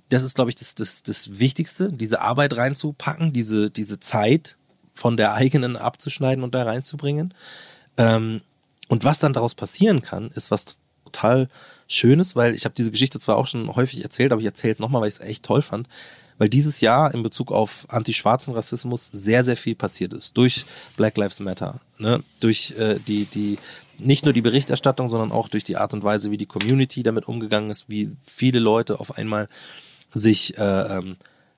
das ist, glaube ich, das, das, das Wichtigste, diese Arbeit reinzupacken, diese, diese Zeit von der eigenen abzuschneiden und da reinzubringen. Ähm, und was dann daraus passieren kann, ist was total Schönes, weil ich habe diese Geschichte zwar auch schon häufig erzählt, aber ich erzähle es nochmal, weil ich es echt toll fand, weil dieses Jahr in Bezug auf anti-schwarzen Rassismus sehr, sehr viel passiert ist. Durch Black Lives Matter, ne? Durch äh, die, die, nicht nur die Berichterstattung, sondern auch durch die Art und Weise, wie die Community damit umgegangen ist, wie viele Leute auf einmal sich äh, ähm,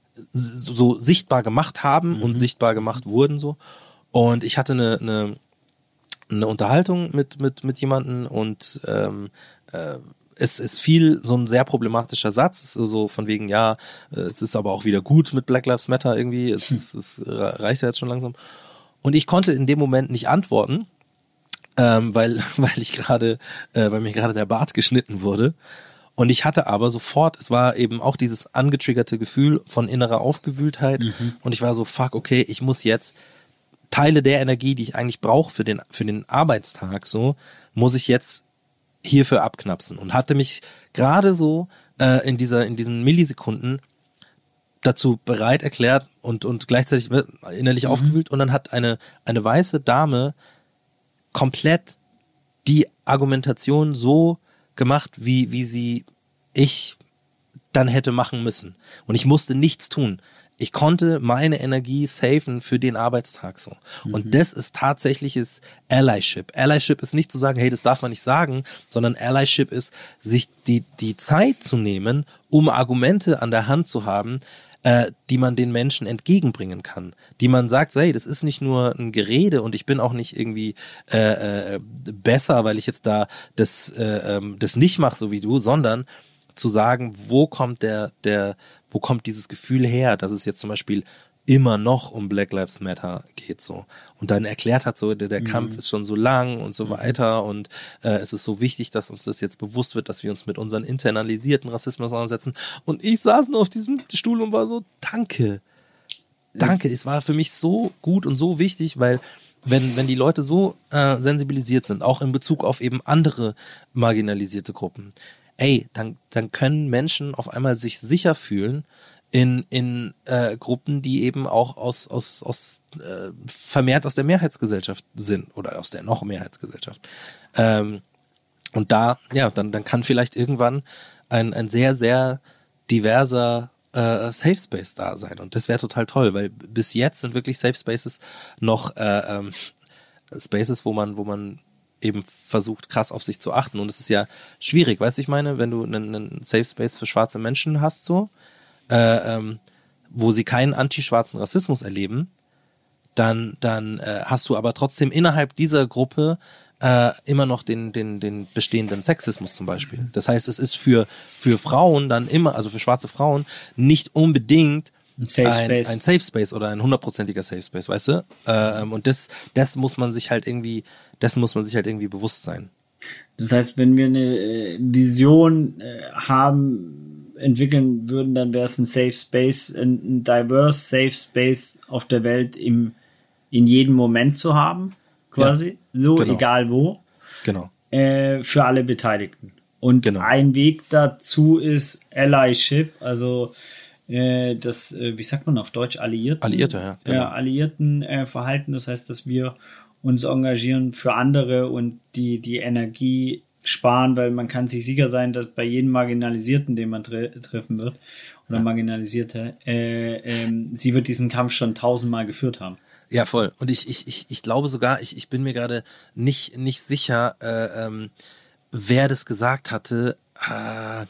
so sichtbar gemacht haben mhm. und sichtbar gemacht wurden so. Und ich hatte eine, eine, eine Unterhaltung mit, mit, mit jemandem und ähm, äh, es ist viel so ein sehr problematischer Satz, so von wegen, ja, es ist aber auch wieder gut mit Black Lives Matter irgendwie, es, hm. es, es reicht ja jetzt schon langsam. Und ich konnte in dem Moment nicht antworten, ähm, weil, weil ich gerade, äh, weil mir gerade der Bart geschnitten wurde. Und ich hatte aber sofort, es war eben auch dieses angetriggerte Gefühl von innerer Aufgewühltheit. Mhm. Und ich war so, fuck, okay, ich muss jetzt Teile der Energie, die ich eigentlich brauche für den, für den Arbeitstag, so, muss ich jetzt hierfür abknapsen. Und hatte mich gerade so äh, in dieser, in diesen Millisekunden dazu bereit erklärt und, und gleichzeitig innerlich mhm. aufgewühlt. Und dann hat eine, eine weiße Dame komplett die Argumentation so gemacht, wie, wie sie ich dann hätte machen müssen. Und ich musste nichts tun. Ich konnte meine Energie safen für den Arbeitstag so. Mhm. Und das ist tatsächliches Allyship. Allyship ist nicht zu sagen, hey, das darf man nicht sagen, sondern Allyship ist, sich die, die Zeit zu nehmen, um Argumente an der Hand zu haben, äh, die man den Menschen entgegenbringen kann. Die man sagt, so, hey, das ist nicht nur ein Gerede und ich bin auch nicht irgendwie äh, äh, besser, weil ich jetzt da das, äh, ähm, das nicht mache, so wie du, sondern zu sagen, wo kommt der, der, wo kommt dieses Gefühl her, dass es jetzt zum Beispiel immer noch um Black Lives Matter geht, so. Und dann erklärt hat so, der, der mhm. Kampf ist schon so lang und so weiter und äh, es ist so wichtig, dass uns das jetzt bewusst wird, dass wir uns mit unseren internalisierten Rassismus auseinandersetzen. Und ich saß nur auf diesem Stuhl und war so, danke, danke. Mhm. Es war für mich so gut und so wichtig, weil wenn, wenn die Leute so äh, sensibilisiert sind, auch in Bezug auf eben andere marginalisierte Gruppen, ey, dann, dann können Menschen auf einmal sich sicher fühlen in, in äh, Gruppen, die eben auch aus, aus, aus äh, vermehrt aus der Mehrheitsgesellschaft sind oder aus der noch Mehrheitsgesellschaft. Ähm, und da, ja, dann, dann kann vielleicht irgendwann ein, ein sehr, sehr diverser äh, Safe Space da sein. Und das wäre total toll, weil bis jetzt sind wirklich Safe Spaces noch äh, ähm, Spaces, wo man, wo man eben versucht, krass auf sich zu achten. Und es ist ja schwierig, weißt du, ich meine, wenn du einen, einen Safe Space für schwarze Menschen hast, so, äh, ähm, wo sie keinen antischwarzen Rassismus erleben, dann, dann äh, hast du aber trotzdem innerhalb dieser Gruppe äh, immer noch den, den, den bestehenden Sexismus zum Beispiel. Das heißt, es ist für, für Frauen dann immer, also für schwarze Frauen, nicht unbedingt Ein Safe ein, Space. Ein Safe Space oder ein hundertprozentiger Safe Space, weißt du? Ähm, und das, das muss man sich halt irgendwie, dessen muss man sich halt irgendwie bewusst sein. Das heißt, wenn wir eine Vision äh, haben, entwickeln würden, dann wäre es ein Safe Space, ein, ein diverse Safe Space auf der Welt im, in jedem Moment zu haben, quasi. Ja, so, genau. Egal wo. Genau. Äh, für alle Beteiligten. Und genau. Ein Weg dazu ist Allyship, also das, wie sagt man auf Deutsch, Alliierten? Alliierte, ja. Genau. Ja, Alliierten äh, Verhalten, das heißt, dass wir uns engagieren für andere und die, die Energie sparen, weil man kann sich sicher sein, dass bei jedem Marginalisierten, den man tre- treffen wird, oder ja. Marginalisierte, äh, ähm, sie wird diesen Kampf schon tausendmal geführt haben. Ja, voll. Und ich, ich, ich, ich glaube sogar, ich, ich bin mir gerade nicht, nicht sicher, äh, ähm, wer das gesagt hatte, äh,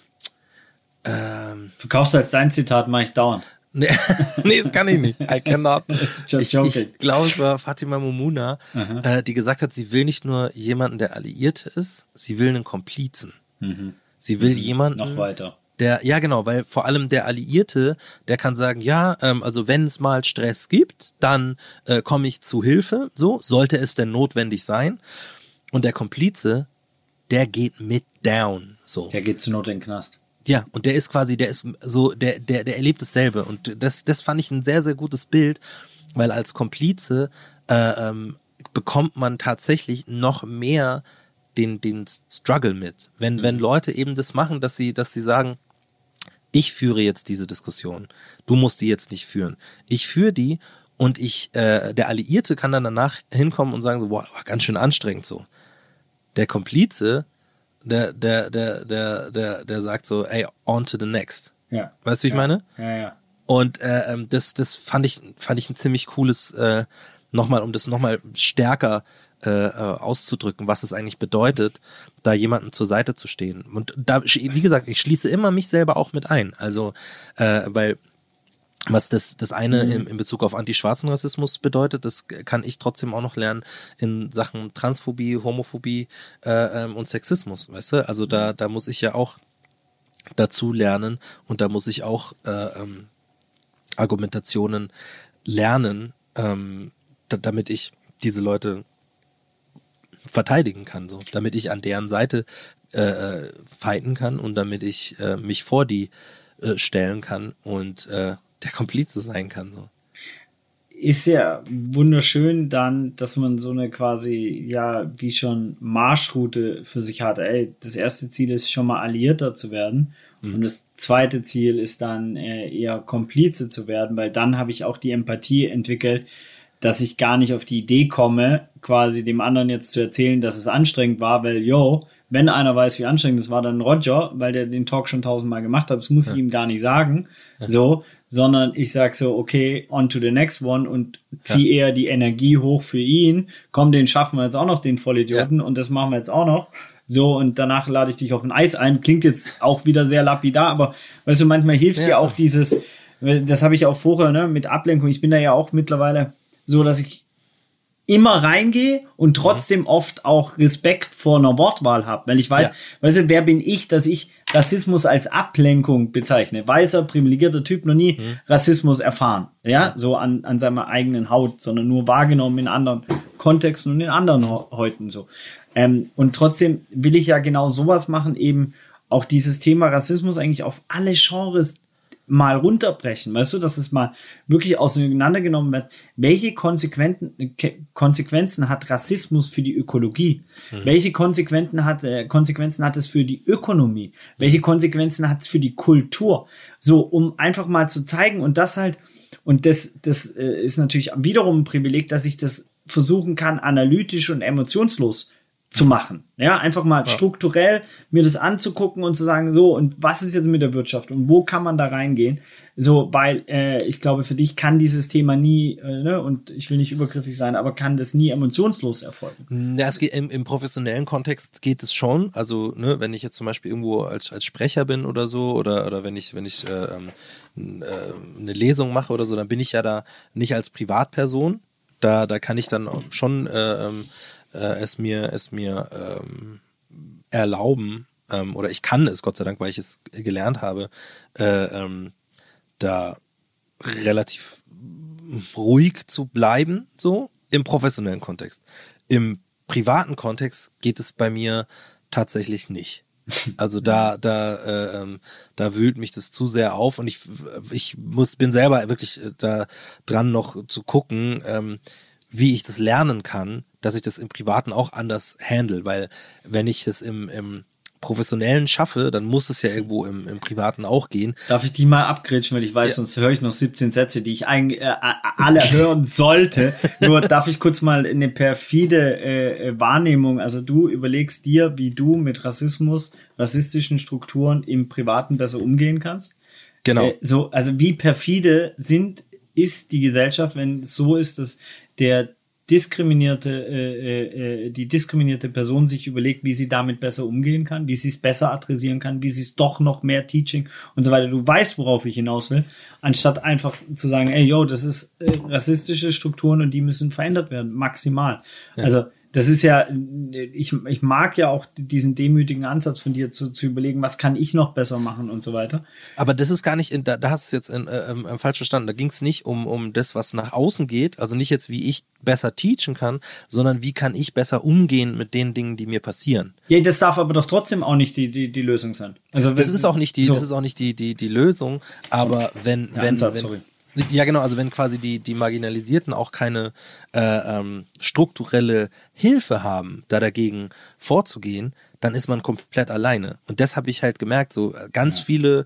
Ähm, Verkaufst du als dein Zitat, mache ich dauernd. Nee, nee, das kann ich nicht. I cannot. Just ich, ich glaube, es war Fatima Mumuna, äh, die gesagt hat, sie will nicht nur jemanden, der Alliierte ist, sie will einen Komplizen. Mhm. Sie will mhm. jemanden, noch weiter. Der, ja genau, weil vor allem der Alliierte, der kann sagen, ja, ähm, also wenn es mal Stress gibt, dann äh, komme ich zu Hilfe, so, sollte es denn notwendig sein. Und der Komplize, der geht mit down, so. Der geht zur Not in den Knast. Ja, und der ist quasi, der ist so, der, der, der erlebt dasselbe. Und das, das fand ich ein sehr, sehr gutes Bild, weil als Komplize äh, ähm, bekommt man tatsächlich noch mehr den, den Struggle mit. Wenn, mhm. wenn Leute eben das machen, dass sie, dass sie sagen, ich führe jetzt diese Diskussion. Du musst die jetzt nicht führen. Ich führe die und ich, äh, der Alliierte kann dann danach hinkommen und sagen so, boah, war ganz schön anstrengend so. Der Komplize, der, der, der, der, der, der sagt so, ey, on to the next. Ja. Weißt du, wie ich ja. meine? Ja, ja. Und äh, das, das fand ich, fand ich ein ziemlich cooles, äh, nochmal, um das nochmal stärker äh, auszudrücken, was es eigentlich bedeutet, da jemandem zur Seite zu stehen. Und da, wie gesagt, ich schließe immer mich selber auch mit ein. Also, äh, weil was das, das eine mhm. in, in Bezug auf anti-schwarzen Rassismus bedeutet, das kann ich trotzdem auch noch lernen in Sachen Transphobie, Homophobie äh, ähm, und Sexismus, weißt du? Also da, da muss ich ja auch dazu lernen und da muss ich auch äh, ähm, Argumentationen lernen, ähm, da, damit ich diese Leute verteidigen kann, so, damit ich an deren Seite äh, fighten kann und damit ich äh, mich vor die äh, stellen kann und äh, der Komplize sein kann, so. Ist ja wunderschön dann, dass man so eine quasi, ja, wie schon Marschroute für sich hat. Ey, das erste Ziel ist schon mal Alliierter zu werden. Mhm. Und das zweite Ziel ist dann äh, eher Komplize zu werden, weil dann habe ich auch die Empathie entwickelt, dass ich gar nicht auf die Idee komme, quasi dem anderen jetzt zu erzählen, dass es anstrengend war, weil, yo, wenn einer weiß, wie anstrengend es war, dann Roger, weil der den Talk schon tausendmal gemacht hat, das muss ja. ich ihm gar nicht sagen, ja. so, sondern ich sag so, okay, on to the next one und zieh ja. eher die Energie hoch für ihn, komm, den schaffen wir jetzt auch noch, den Vollidioten, ja. und das machen wir jetzt auch noch, so, und danach lade ich dich auf ein Eis ein, klingt jetzt auch wieder sehr lapidar, aber, weißt du, manchmal hilft ja. dir auch dieses, das habe ich auch vorher, ne, mit Ablenkung, ich bin da ja auch mittlerweile so, dass ich immer reingehe und trotzdem mhm. oft auch Respekt vor einer Wortwahl habe, weil ich weiß, ja. weißt du, wer bin ich, dass ich Rassismus als Ablenkung bezeichne? Weißer, privilegierter Typ, noch nie mhm. Rassismus erfahren, ja, so an, an seiner eigenen Haut, sondern nur wahrgenommen in anderen Kontexten und in anderen Häuten so. Ähm, und trotzdem will ich ja genau sowas machen, eben auch dieses Thema Rassismus eigentlich auf alle Genres mal runterbrechen, weißt du, dass es mal wirklich auseinandergenommen wird, welche Konsequenzen, Konsequenzen hat Rassismus für die Ökologie? Mhm. Welche Konsequenzen hat, äh, Konsequenzen hat es für die Ökonomie? Welche Konsequenzen hat es für die Kultur? So, um einfach mal zu zeigen und das halt, und das, das äh, ist natürlich wiederum ein Privileg, dass ich das versuchen kann, analytisch und emotionslos zu machen. Ja, einfach mal ja. strukturell mir das anzugucken und zu sagen, so, und was ist jetzt mit der Wirtschaft und wo kann man da reingehen? So, weil äh, ich glaube, für dich kann dieses Thema nie, äh, ne, und ich will nicht übergriffig sein, aber kann das nie emotionslos erfolgen. Ja, es geht im, im professionellen Kontext geht es schon. Also, ne, wenn ich jetzt zum Beispiel irgendwo als als Sprecher bin oder so, oder oder wenn ich wenn ich äh, äh, eine Lesung mache oder so, dann bin ich ja da nicht als Privatperson. Da da kann ich dann schon äh, ähm, es mir es mir ähm, erlauben, ähm, oder ich kann es, Gott sei Dank, weil ich es gelernt habe, äh, ähm, da relativ ruhig zu bleiben, so im professionellen Kontext. Im privaten Kontext geht es bei mir tatsächlich nicht. Also da da äh, ähm, da wühlt mich das zu sehr auf und ich ich muss bin selber wirklich da dran noch zu gucken, ähm, wie ich das lernen kann, dass ich das im Privaten auch anders handle, weil wenn ich das im, im Professionellen schaffe, dann muss es ja irgendwo im, im Privaten auch gehen. Darf ich die mal abgrätschen, weil ich weiß, ja. sonst höre ich noch siebzehn Sätze, die ich eigentlich äh, alle hören sollte. Nur darf ich kurz mal eine perfide äh, Wahrnehmung, also du überlegst dir, wie du mit Rassismus, rassistischen Strukturen im Privaten besser umgehen kannst. Genau. Äh, so, also wie perfide sind, ist die Gesellschaft, wenn es so ist, dass der diskriminierte, äh, äh, die diskriminierte Person sich überlegt, wie sie damit besser umgehen kann, wie sie es besser adressieren kann, wie sie es doch noch mehr Teaching und so weiter. Du weißt, worauf ich hinaus will, anstatt einfach zu sagen, ey, yo, das ist äh, rassistische Strukturen und die müssen verändert werden, maximal. Ja. Also das ist ja, ich, ich mag ja auch diesen demütigen Ansatz von dir zu, zu überlegen, was kann ich noch besser machen und so weiter. Aber das ist gar nicht, in, da, da hast du es jetzt in, äh, äh, falsch verstanden, da ging es nicht um, um das, was nach außen geht, also nicht jetzt, wie ich besser teachen kann, sondern wie kann ich besser umgehen mit den Dingen, die mir passieren. Ja, das darf aber doch trotzdem auch nicht die, die, die Lösung sein. Also das ist auch nicht die, so. das ist auch nicht die, die, die Lösung, aber wenn, Der wenn, Ansatz, wenn sorry. Ja, genau, also wenn quasi die, die Marginalisierten auch keine äh, ähm, strukturelle Hilfe haben, da dagegen vorzugehen, dann ist man komplett alleine. Und das habe ich halt gemerkt, so ganz ja. viele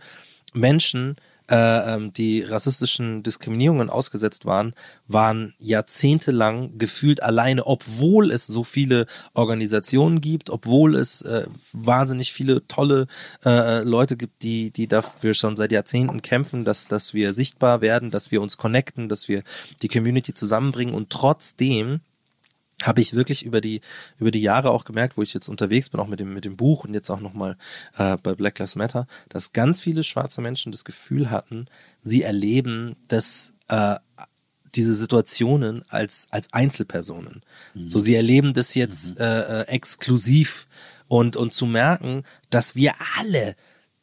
Menschen, äh, ähm, die rassistischen Diskriminierungen ausgesetzt waren, waren jahrzehntelang gefühlt alleine, obwohl es so viele Organisationen gibt, obwohl es äh, wahnsinnig viele tolle äh, Leute gibt, die die dafür schon seit Jahrzehnten kämpfen, dass dass wir sichtbar werden, dass wir uns connecten, dass wir die Community zusammenbringen, und trotzdem habe ich wirklich über die über die Jahre auch gemerkt, wo ich jetzt unterwegs bin, auch mit dem mit dem Buch und jetzt auch nochmal äh, bei Black Lives Matter, dass ganz viele schwarze Menschen das Gefühl hatten, sie erleben das äh, diese Situationen als als Einzelpersonen. Mhm. So, sie erleben das jetzt mhm. äh, äh, exklusiv, und und zu merken, dass wir alle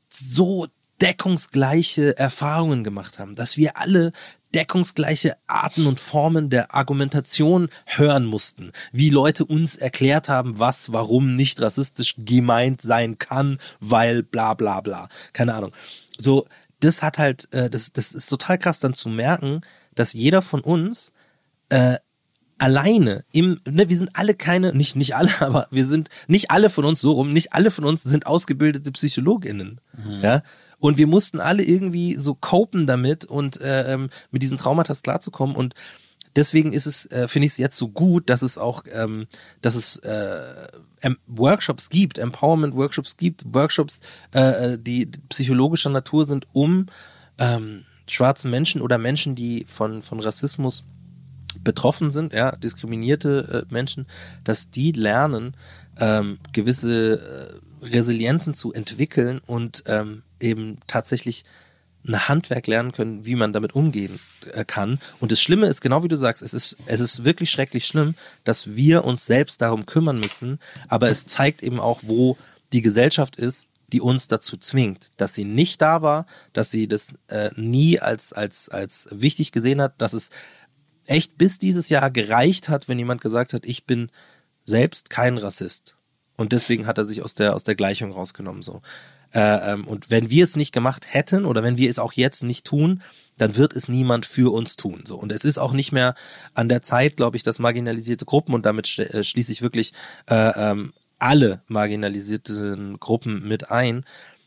so deckungsgleiche Erfahrungen gemacht haben, dass wir alle deckungsgleiche Arten und Formen der Argumentation hören mussten, wie Leute uns erklärt haben, was, warum nicht rassistisch gemeint sein kann, weil bla bla bla, keine Ahnung. So, das hat halt, äh, das, das ist total krass dann zu merken, dass jeder von uns äh, alleine im, ne, wir sind alle keine, nicht nicht alle, aber wir sind nicht alle von uns so rum, nicht alle von uns sind ausgebildete PsychologInnen, mhm. ja. Und wir mussten alle irgendwie so copen damit und äh, ähm, mit diesen Traumata klarzukommen. Und deswegen ist es, äh, finde ich es jetzt so gut, dass es auch, ähm, dass es äh, em- Workshops gibt, Empowerment-Workshops gibt, Workshops, äh, die psychologischer Natur sind, um ähm, schwarzen Menschen oder Menschen, die von von Rassismus betroffen sind, ja, diskriminierte äh, Menschen, dass die lernen, ähm, gewisse äh, Resilienzen zu entwickeln und ähm, eben tatsächlich ein Handwerk lernen können, wie man damit umgehen äh, kann. Und das Schlimme ist, genau wie du sagst, es ist, es ist wirklich schrecklich schlimm, dass wir uns selbst darum kümmern müssen, aber es zeigt eben auch, wo die Gesellschaft ist, die uns dazu zwingt, dass sie nicht da war, dass sie das äh, nie als, als, als wichtig gesehen hat, dass es echt bis dieses Jahr gereicht hat, wenn jemand gesagt hat, ich bin selbst kein Rassist. Und deswegen hat er sich aus der, aus der Gleichung rausgenommen, so. Äh, ähm, und wenn wir es nicht gemacht hätten oder wenn wir es auch jetzt nicht tun, dann wird es niemand für uns tun, so. Und es ist auch nicht mehr an der Zeit, glaube ich, dass marginalisierte Gruppen, und damit sch- äh, schließe ich wirklich äh, ähm, alle marginalisierten Gruppen mit ein,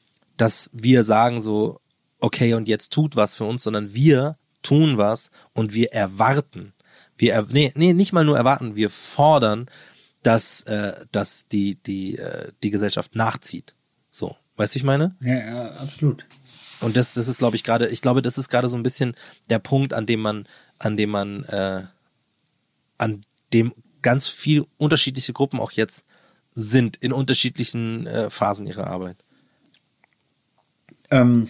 dass wir sagen so, okay, und jetzt tut was für uns, sondern wir tun was und wir erwarten, wir er- nee, nee, nicht mal nur erwarten, wir fordern, dass äh, dass die die äh, die Gesellschaft nachzieht. So, weißt du, ich meine? Ja, ja, absolut. Und das das ist, glaube ich, gerade, ich glaube, das ist gerade so ein bisschen der Punkt, an dem man an dem man äh, an dem ganz viel unterschiedliche Gruppen auch jetzt sind in unterschiedlichen äh, Phasen ihrer Arbeit. Ähm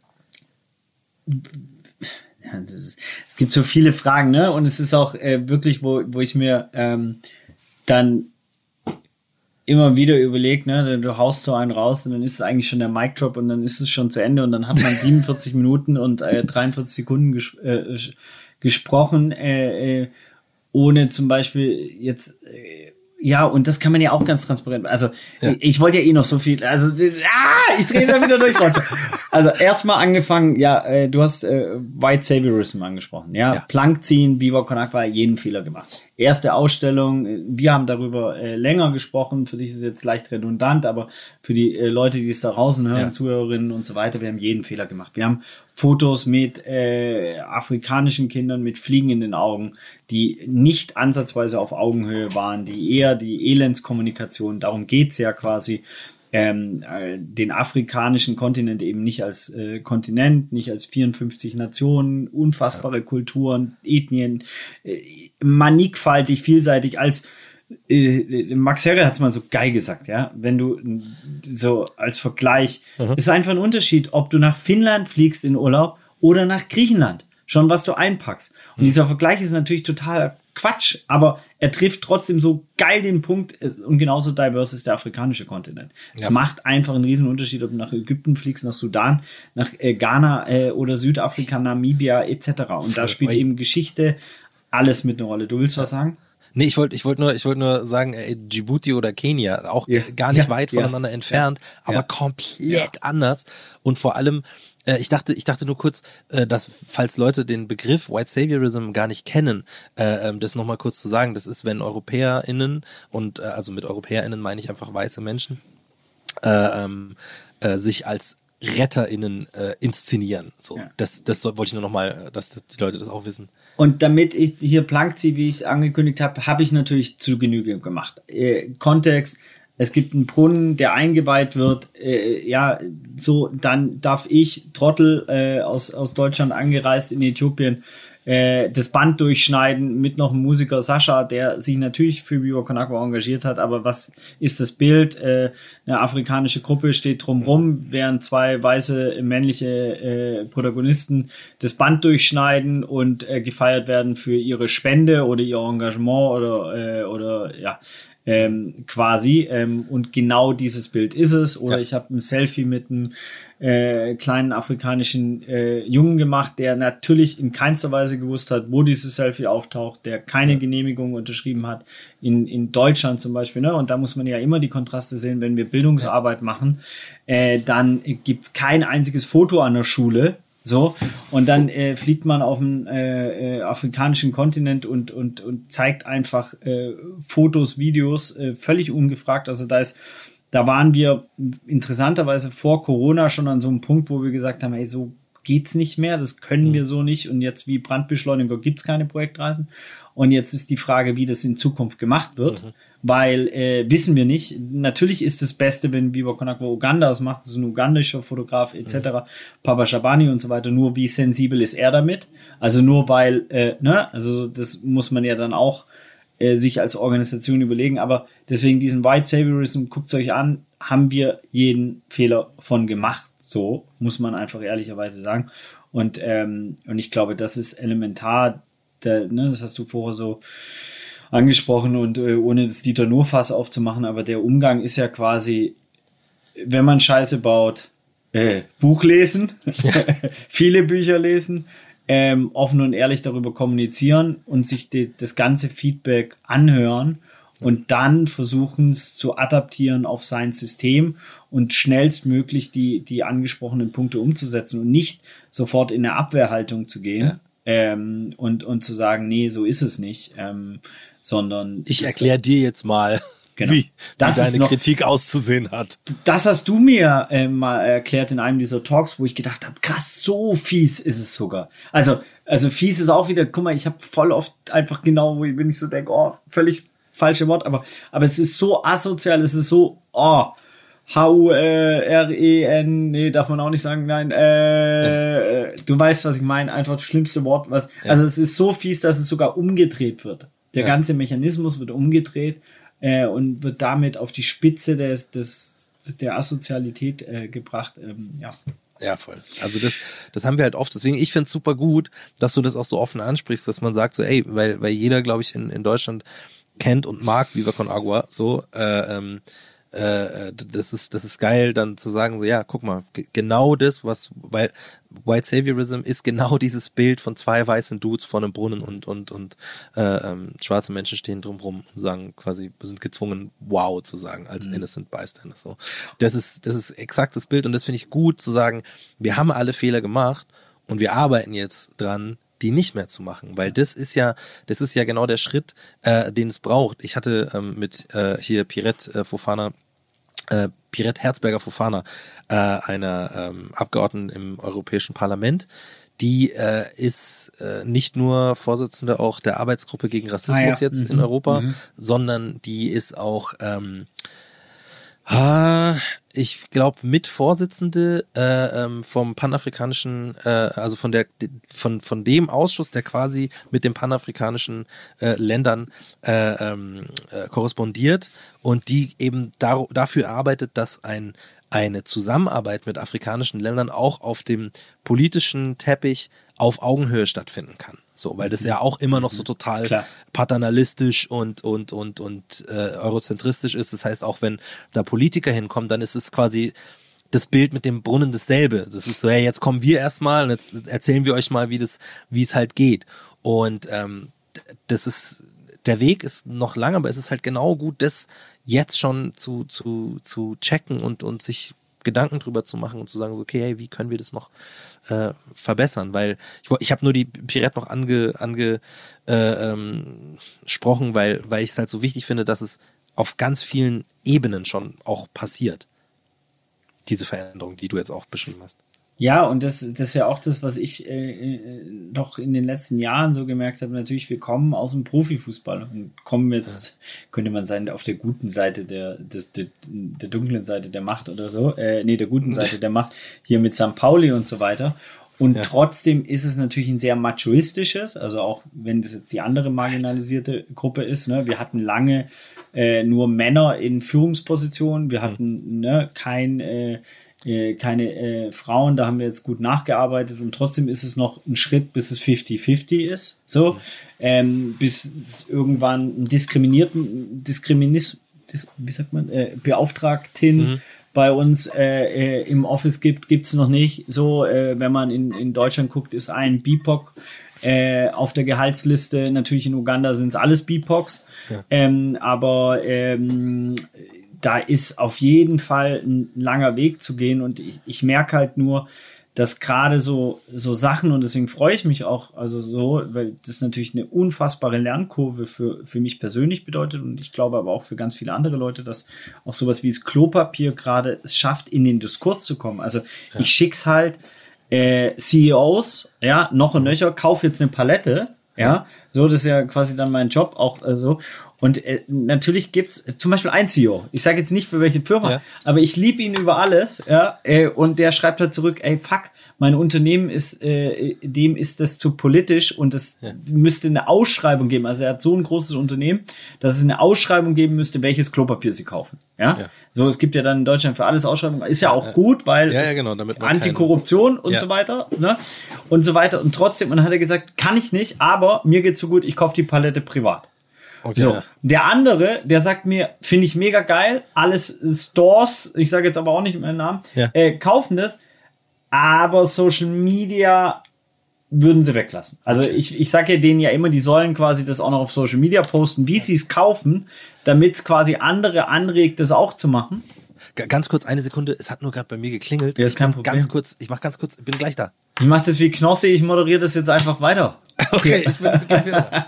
Ja, das ist, es gibt so viele Fragen, ne? Und es ist auch äh, wirklich, wo, wo ich mir ähm, dann immer wieder überlege, ne? Du haust so einen raus und dann ist es eigentlich schon der Mic-Drop und dann ist es schon zu Ende und dann hat man siebenundvierzig Minuten und äh, dreiundvierzig Sekunden ges- äh, gesprochen, äh, äh, ohne zum Beispiel jetzt äh, ja, und das kann man ja auch ganz transparent. Also, ja. ich wollte ja eh noch so viel. Also, ah, ich drehe da wieder durch, Roger. Also, erstmal angefangen, ja, äh, du hast äh, White Saviorism angesprochen. Ja, ja. Plank ziehen, Viva Con Agua, jeden Fehler gemacht. Erste Ausstellung, wir haben darüber äh, länger gesprochen. Für dich ist es jetzt leicht redundant, aber für die äh, Leute, die es da draußen hören, ja. Zuhörerinnen und so weiter, wir haben jeden Fehler gemacht. Wir haben Fotos mit äh, afrikanischen Kindern mit Fliegen in den Augen, die nicht ansatzweise auf Augenhöhe waren, die eher die Elendskommunikation, darum geht's ja quasi, ähm, äh, den afrikanischen Kontinent eben nicht als äh, Kontinent, nicht als vierundfünfzig Nationen, unfassbare ja. Kulturen, Ethnien, äh, mannigfaltig, vielseitig als äh, Max Herre hat es mal so geil gesagt, ja, wenn du so als Vergleich, mhm. ist einfach ein Unterschied, ob du nach Finnland fliegst in Urlaub oder nach Griechenland, schon was du einpackst. Und mhm. dieser Vergleich ist natürlich total Quatsch, aber er trifft trotzdem so geil den Punkt und genauso diverse ist der afrikanische Kontinent. Es ja. macht einfach einen riesen Unterschied, ob du nach Ägypten fliegst, nach Sudan, nach äh, Ghana äh, oder Südafrika, Namibia et cetera. Und da spielt eben Geschichte alles mit einer Rolle. Du willst was sagen? Nee, ich wollte ich wollte nur ich wollte nur sagen, ey, Djibouti oder Kenia, auch ja. gar nicht ja. weit voneinander ja. entfernt, ja. aber ja. komplett ja. anders und vor allem äh, ich dachte ich dachte nur kurz, äh, dass falls Leute den Begriff White Saviorism gar nicht kennen, äh, ähm, das nochmal kurz zu sagen, das ist, wenn EuropäerInnen und äh, also mit EuropäerInnen meine ich einfach weiße Menschen äh, ähm, äh, sich als RetterInnen äh, inszenieren. So, Ja. das, das wollte ich nur noch mal, dass, dass die Leute das auch wissen. Und damit ich hier plank ziehe, wie ich es angekündigt habe, habe ich natürlich zu Genüge gemacht. Äh, Kontext, es gibt einen Brunnen, der eingeweiht wird. Äh, ja, so, dann darf ich, Trottel, äh, aus, aus Deutschland angereist in Äthiopien, äh, das Band durchschneiden mit noch einem Musiker Sascha, der sich natürlich für Viva Con Agua engagiert hat, aber was ist das Bild? Äh, eine afrikanische Gruppe steht drumrum, während zwei weiße männliche äh, Protagonisten das Band durchschneiden und äh, gefeiert werden für ihre Spende oder ihr Engagement oder äh, oder ja ähm, quasi ähm, und genau dieses Bild ist es. Oder Ja. ich habe ein Selfie mit einem äh, kleinen afrikanischen äh, Jungen gemacht, der natürlich in keinster Weise gewusst hat, wo dieses Selfie auftaucht, der keine ja. Genehmigung unterschrieben hat, in in Deutschland zum Beispiel. Ne? Und da muss man ja immer die Kontraste sehen, wenn wir Bildungsarbeit ja. machen, äh, dann gibt's kein einziges Foto an der Schule. So, und dann äh, fliegt man auf den äh, äh, afrikanischen Kontinent und und und zeigt einfach äh, Fotos, Videos äh, völlig ungefragt. Also da ist, da waren wir interessanterweise vor Corona schon an so einem Punkt, wo wir gesagt haben, hey, so geht's nicht mehr, das können mhm. wir so nicht. Und jetzt wie Brandbeschleuniger gibt's keine Projektreisen. Und jetzt ist die Frage, wie das in Zukunft gemacht wird. Mhm. Weil, äh, wissen wir nicht. Natürlich ist das Beste, wenn Viva Con Agua Uganda das macht, das ist ein ugandischer Fotograf et cetera, mhm. Papa Shabani und so weiter, nur wie sensibel ist er damit? Also nur weil, äh, ne, also das muss man ja dann auch äh, sich als Organisation überlegen, aber deswegen diesen White Saviorism, guckt's euch an, haben wir jeden Fehler von gemacht, so, muss man einfach ehrlicherweise sagen. Und, ähm, und ich glaube, das ist elementar, der, ne, das hast du vorher so angesprochen und äh, ohne das Dieter Nuhr-Fass aufzumachen, aber der Umgang ist ja quasi, wenn man Scheiße baut, äh, Buch lesen, ja. viele Bücher lesen, ähm, offen und ehrlich darüber kommunizieren und sich die, das ganze Feedback anhören und dann versuchen es zu adaptieren auf sein System und schnellstmöglich die, die angesprochenen Punkte umzusetzen und nicht sofort in eine Abwehrhaltung zu gehen. Ja. Ähm, und, und zu sagen, nee, so ist es nicht, ähm, sondern... Ich erkläre dir jetzt mal, genau. wie, wie deine noch, Kritik auszusehen hat. Das hast du mir äh, mal erklärt in einem dieser Talks, wo ich gedacht habe, krass, so fies ist es sogar. Also, also fies ist auch wieder, guck mal, ich habe voll oft einfach genau, wo ich, wenn ich so denke, oh, völlig falsche Wort, aber, aber es ist so asozial, es ist so, oh, H U R E N, nee, darf man auch nicht sagen, nein, äh, ja. du weißt, was ich meine, einfach das schlimmste Wort, was, ja. also es ist so fies, dass es sogar umgedreht wird. Der ja. ganze Mechanismus wird umgedreht äh, und wird damit auf die Spitze des, des, der Asozialität äh, gebracht, ähm, ja. Ja, voll. Also das, das haben wir halt oft. Deswegen, ich finde es super gut, dass du das auch so offen ansprichst, dass man sagt so, ey, weil, weil jeder, glaube ich, in, in Deutschland kennt und mag Viva Con Agua, so, äh, ähm, das ist, das ist geil, dann zu sagen, so, ja, guck mal, g- genau das, was, weil White Saviorism ist genau dieses Bild von zwei weißen Dudes vor einem Brunnen und, und, und, äh, ähm, schwarze Menschen stehen drumrum und sagen quasi, wir sind gezwungen, wow zu sagen, als mhm. innocent bystander, so. Das ist, das ist exakt das Bild und das finde ich gut zu sagen, wir haben alle Fehler gemacht und wir arbeiten jetzt dran, die nicht mehr zu machen, weil das ist ja, das ist ja genau der Schritt, äh, den es braucht. Ich hatte ähm, mit äh, hier Pirette äh, Fofana, äh, Pirette Herzberger Fofana, äh, einer ähm, Abgeordneten im Europäischen Parlament, die äh, ist äh, nicht nur Vorsitzende auch der Arbeitsgruppe gegen Rassismus ah, ja. jetzt mhm. in Europa, mhm. sondern die ist auch ähm, ich glaube Mitvorsitzende äh, ähm, vom panafrikanischen, äh, also von der von von dem Ausschuss, der quasi mit den panafrikanischen äh, Ländern äh, ähm, äh, korrespondiert und die eben dar- dafür arbeitet, dass ein eine Zusammenarbeit mit afrikanischen Ländern auch auf dem politischen Teppich auf Augenhöhe stattfinden kann. So, weil das ja auch immer noch so total Klar. paternalistisch und und und und äh, eurozentristisch ist. Das heißt, auch wenn da Politiker hinkommen, dann ist es quasi das Bild mit dem Brunnen dasselbe. Das ist so, ja, jetzt kommen wir erstmal und jetzt erzählen wir euch mal, wie das, wie es halt geht. Und ähm, das ist, der Weg ist noch lang, aber es ist halt genau gut, das jetzt schon zu zu zu checken und und sich Gedanken drüber zu machen und zu sagen, so, okay, hey, wie können wir das noch äh, verbessern? Weil ich, ich habe nur die Pirette noch ange, ange äh, ähm, gesprochen, weil, weil ich es halt so wichtig finde, dass es auf ganz vielen Ebenen schon auch passiert. diese Veränderung, die du jetzt auch beschrieben hast. Ja, und das, das ist ja auch das, was ich äh, doch in den letzten Jahren so gemerkt habe. Natürlich, wir kommen aus dem Profifußball und kommen jetzt, ja. könnte man sagen, auf der guten Seite der, des, der, der dunklen Seite der Macht oder so. Äh, nee, der guten Seite der Macht, hier mit Sankt Pauli und so weiter. Und ja. trotzdem ist es natürlich ein sehr machoistisches, also auch wenn das jetzt die andere marginalisierte Gruppe ist. Ne? Wir hatten lange äh, nur Männer in Führungspositionen. Wir hatten ne, kein... Äh, keine äh, Frauen, da haben wir jetzt gut nachgearbeitet und trotzdem ist es noch ein Schritt, bis es fifty fifty ist, so, mhm. ähm, bis es irgendwann einen diskriminierten, Diskriminis, dis, wie sagt man, äh, Beauftragten mhm. bei uns äh, äh, im Office gibt, gibt's noch nicht, so, äh, wenn man in, in Deutschland guckt, ist ein B I P O C äh, auf der Gehaltsliste, natürlich in Uganda sind es alles B I P O Cs, ja. ähm, aber ähm, da ist auf jeden Fall ein langer Weg zu gehen und ich, ich merke halt nur, dass gerade so, so Sachen und deswegen freue ich mich auch, also so, weil das natürlich eine unfassbare Lernkurve für, für mich persönlich bedeutet und ich glaube aber auch für ganz viele andere Leute, dass auch sowas wie das Klopapier gerade es schafft, in den Diskurs zu kommen. Also ja. ich schick's halt äh, C E Os, ja, noch und nöcher, kauf jetzt eine Palette, ja, so, das ist ja quasi dann mein Job auch äh, so. Und äh, natürlich gibt's zum Beispiel ein C E O. Ich sage jetzt nicht für welche Firma, ja. aber ich liebe ihn über alles. Ja, äh, und der schreibt halt zurück, ey, fuck, mein Unternehmen ist, äh, dem ist das zu politisch und es ja. müsste eine Ausschreibung geben. Also er hat so ein großes Unternehmen, dass es eine Ausschreibung geben müsste, welches Klopapier sie kaufen. Ja, ja. So, es gibt ja dann in Deutschland für alles Ausschreibungen. Ist ja auch ja. gut, weil ja, ja, genau, damit Antikorruption und ja. so weiter, ne? Und so weiter. Und trotzdem, und dann hat er gesagt, kann ich nicht, aber mir geht's so gut, ich kaufe die Palette privat. Okay. So, der andere, der sagt mir, finde ich mega geil, alles Stores, ich sage jetzt aber auch nicht meinen Namen, ja. äh, kaufen das, aber Social Media würden sie weglassen. Also ich, ich sage ja denen ja immer, die sollen quasi das auch noch auf Social Media posten, wie sie es kaufen, damit es quasi andere anregt, das auch zu machen. Ganz kurz, eine Sekunde, es hat nur gerade bei mir geklingelt. Ja, ist kein Problem. Ganz kurz, ich mach ganz kurz, bin gleich da. Ich mach das wie Knossi, ich moderiere das jetzt einfach weiter. Okay, ich bin gleich wieder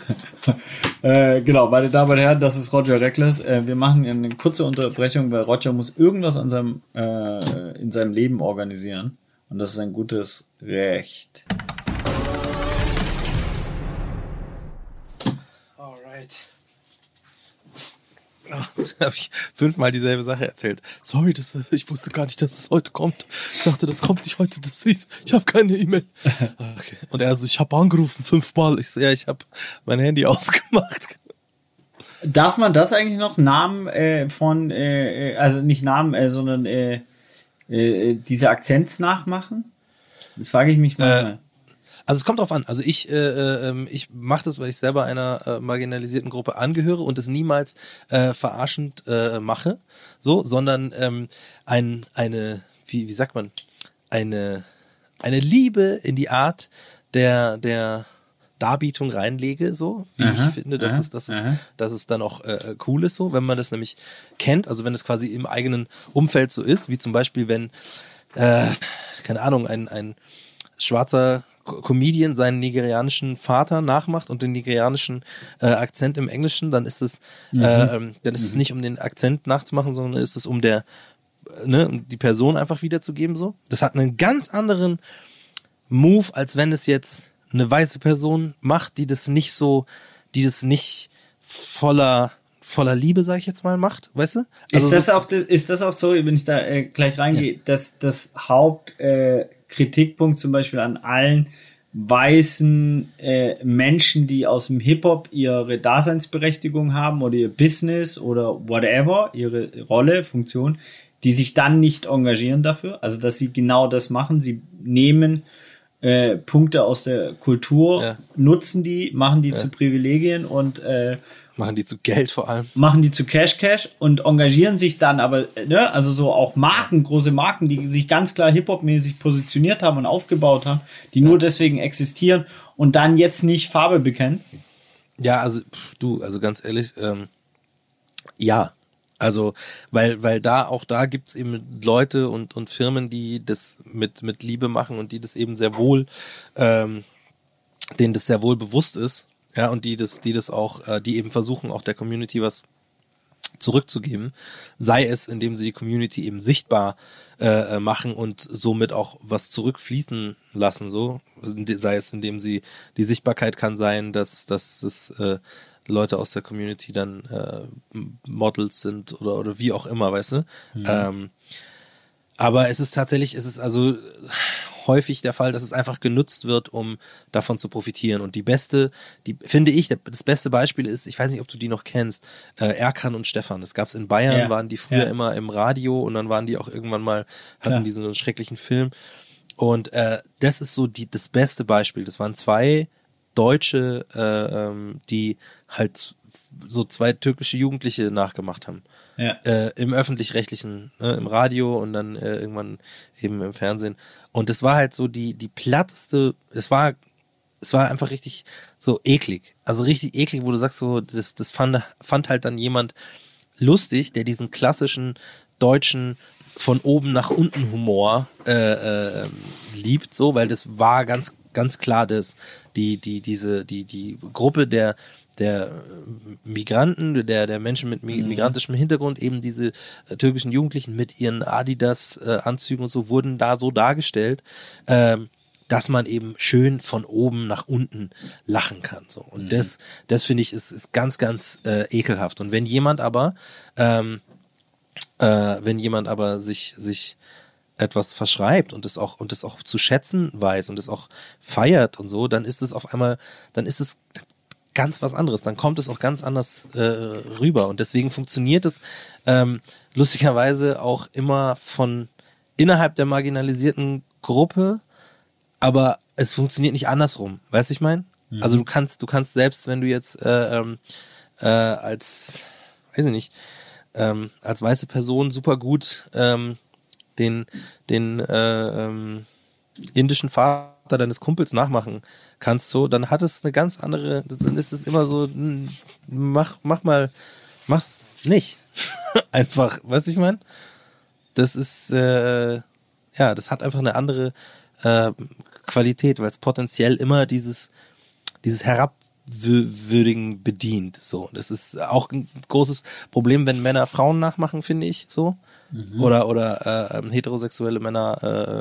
da. äh, genau, meine Damen und Herren, das ist Roger Reckless. Äh, wir machen eine kurze Unterbrechung, weil Roger muss irgendwas an seinem, äh, in seinem Leben organisieren. Und das ist ein gutes Recht. Alright. Jetzt habe ich fünfmal dieselbe Sache erzählt. Sorry, das, ich wusste gar nicht, dass es heute kommt. Ich dachte, das kommt nicht heute. Das ist, ich habe keine E-Mail. Okay. Und er so, ich habe angerufen fünfmal. Ich so, ja, ich habe mein Handy ausgemacht. Darf man das eigentlich noch Namen äh, von, äh, also nicht Namen, äh, sondern äh, äh, diese Akzents nachmachen? Das frage ich mich manchmal. Äh, Also es kommt drauf an. Also ich, äh, äh, ich mache das, weil ich selber einer äh, marginalisierten Gruppe angehöre und es niemals äh, verarschend äh, mache, so, sondern ähm, ein, eine, wie, wie sagt man, eine, eine Liebe in die Art der, der Darbietung reinlege, so, wie aha, ich finde, dass aha, es, dass es, dass es dann auch äh, cool ist, so, wenn man das nämlich kennt, also wenn es quasi im eigenen Umfeld so ist, wie zum Beispiel, wenn, äh, keine Ahnung, ein, ein schwarzer Comedian seinen nigerianischen Vater nachmacht und den nigerianischen äh, Akzent im Englischen, dann ist es, mhm. äh, dann ist mhm. es nicht um den Akzent nachzumachen, sondern ist es um der, ne, um die Person einfach wiederzugeben, so. Das hat einen ganz anderen Move, als wenn es jetzt eine weiße Person macht, die das nicht so, die das nicht voller voller Liebe, sag ich jetzt mal, macht, weißt du? Also ist das auch, ist das auch so, wenn ich da äh, gleich reingehe, ja. dass das Hauptkritikpunkt äh, zum Beispiel an allen weißen äh, Menschen, die aus dem Hip-Hop ihre Daseinsberechtigung haben oder ihr Business oder whatever, ihre Rolle, Funktion, die sich dann nicht engagieren dafür, also dass sie genau das machen, sie nehmen äh, Punkte aus der Kultur, ja. nutzen die, machen die ja. zu Privilegien und äh, machen die zu Geld vor allem. Machen die zu Cash Cash und engagieren sich dann aber, ne, also so auch Marken, große Marken, die sich ganz klar Hip-Hop-mäßig positioniert haben und aufgebaut haben, die ja. nur deswegen existieren und dann jetzt nicht Farbe bekennen. Ja, also pff, du, also ganz ehrlich, ähm, ja, also weil weil da auch da gibt's eben Leute und und Firmen, die das mit mit Liebe machen und die das eben sehr wohl, ähm, denen das sehr wohl bewusst ist. Ja, und die das, die das auch, äh, die eben versuchen, auch der Community was zurückzugeben, sei es, indem sie die Community eben sichtbar äh, machen und somit auch was zurückfließen lassen, so, sei es, indem sie, die Sichtbarkeit kann sein, dass, dass das äh, Leute aus der Community dann äh, Models sind oder, oder wie auch immer, weißt du? Mhm. Ähm, aber es ist tatsächlich, es ist also häufig der Fall, dass es einfach genutzt wird, um davon zu profitieren. Und die beste, die finde ich, das beste Beispiel ist, ich weiß nicht, ob du die noch kennst, äh, Erkan und Stefan. Das gab's in Bayern, ja. waren die früher ja. immer im Radio und dann waren die auch irgendwann mal, hatten ja. die so einen schrecklichen Film. Und äh, das ist so die das beste Beispiel. Das waren zwei Deutsche, äh, ähm, die halt so zwei türkische Jugendliche nachgemacht haben. Ja. Äh, im öffentlich-rechtlichen, äh, im Radio und dann äh, irgendwann eben im Fernsehen. Und es war halt so die die platteste, es war es war einfach richtig so eklig. Also richtig eklig, wo du sagst so, das das fand fand halt dann jemand lustig, der diesen klassischen deutschen von oben nach unten Humor äh, äh, liebt, so, weil das war ganz ganz klar, dass die die diese die die Gruppe der der Migranten, der der Menschen mit migrantischem Hintergrund, eben diese äh, türkischen Jugendlichen mit ihren Adidas-Anzügen äh, und so, wurden da so dargestellt, ähm, dass man eben schön von oben nach unten lachen kann. So. Und mhm. das, das finde ich, ist, ist ganz, ganz äh, ekelhaft. Und wenn jemand aber, ähm, äh, wenn jemand aber sich, sich etwas verschreibt und es auch, und es auch zu schätzen weiß und es auch feiert und so, dann ist es auf einmal, dann ist es ganz was anderes, dann kommt es auch ganz anders äh, rüber und deswegen funktioniert es ähm, lustigerweise auch immer von innerhalb der marginalisierten Gruppe, aber es funktioniert nicht andersrum, weißt du, ich meine? Mhm. Also du kannst, du kannst selbst, wenn du jetzt äh, ähm, äh, als, weiß ich nicht, ähm, als weiße Person super gut ähm, den, den äh, ähm, indischen Vater deines Kumpels nachmachen kannst, so, dann hat es eine ganz andere, dann ist es immer so, mach, mach mal, mach's nicht. Einfach, weißt du, ich meine? Das ist, äh, ja, das hat einfach eine andere äh, Qualität, weil es potenziell immer dieses, dieses Herabwürdigen bedient, so. Das ist auch ein großes Problem, wenn Männer Frauen nachmachen, finde ich, so. Mhm. Oder oder äh, heterosexuelle Männer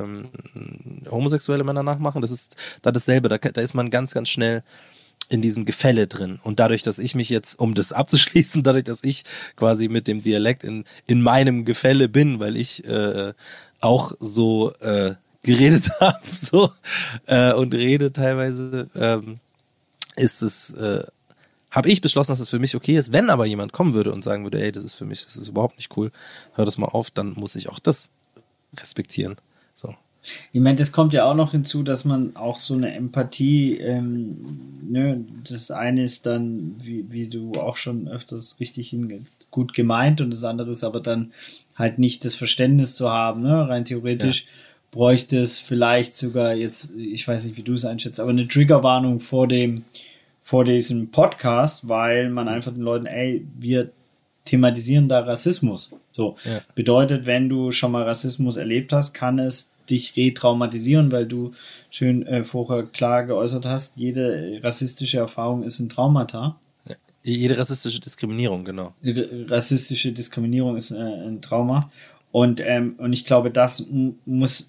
äh, homosexuelle Männer nachmachen, das ist da dasselbe, da, da ist man ganz, ganz schnell in diesem Gefälle drin. Und dadurch, dass ich mich jetzt, um das abzuschließen, dadurch, dass ich quasi mit dem Dialekt in in meinem Gefälle bin, weil ich äh, auch so äh, geredet habe so äh, und rede teilweise, ähm, ist es äh, habe ich beschlossen, dass es für mich okay ist. Wenn aber jemand kommen würde und sagen würde, ey, das ist für mich, das ist überhaupt nicht cool, hör das mal auf, dann muss ich auch das respektieren. So. Ich meine, das kommt ja auch noch hinzu, dass man auch so eine Empathie, ähm, ne, das eine ist dann, wie, wie du auch schon öfters richtig hin, gut gemeint und das andere ist aber dann halt nicht das Verständnis zu haben, ne, rein theoretisch. Ja. Bräuchte es vielleicht sogar jetzt, ich weiß nicht, wie du es einschätzt, aber eine Triggerwarnung vor dem vor diesem Podcast, weil man einfach den Leuten, ey, wir thematisieren da Rassismus. So, ja. Bedeutet, wenn du schon mal Rassismus erlebt hast, kann es dich retraumatisieren, weil du schön äh, vorher klar geäußert hast, jede rassistische Erfahrung ist ein Traumata. Ja. Jede rassistische Diskriminierung, genau. Jede rassistische Diskriminierung ist äh, ein Trauma. Und, ähm, und ich glaube, das m- muss,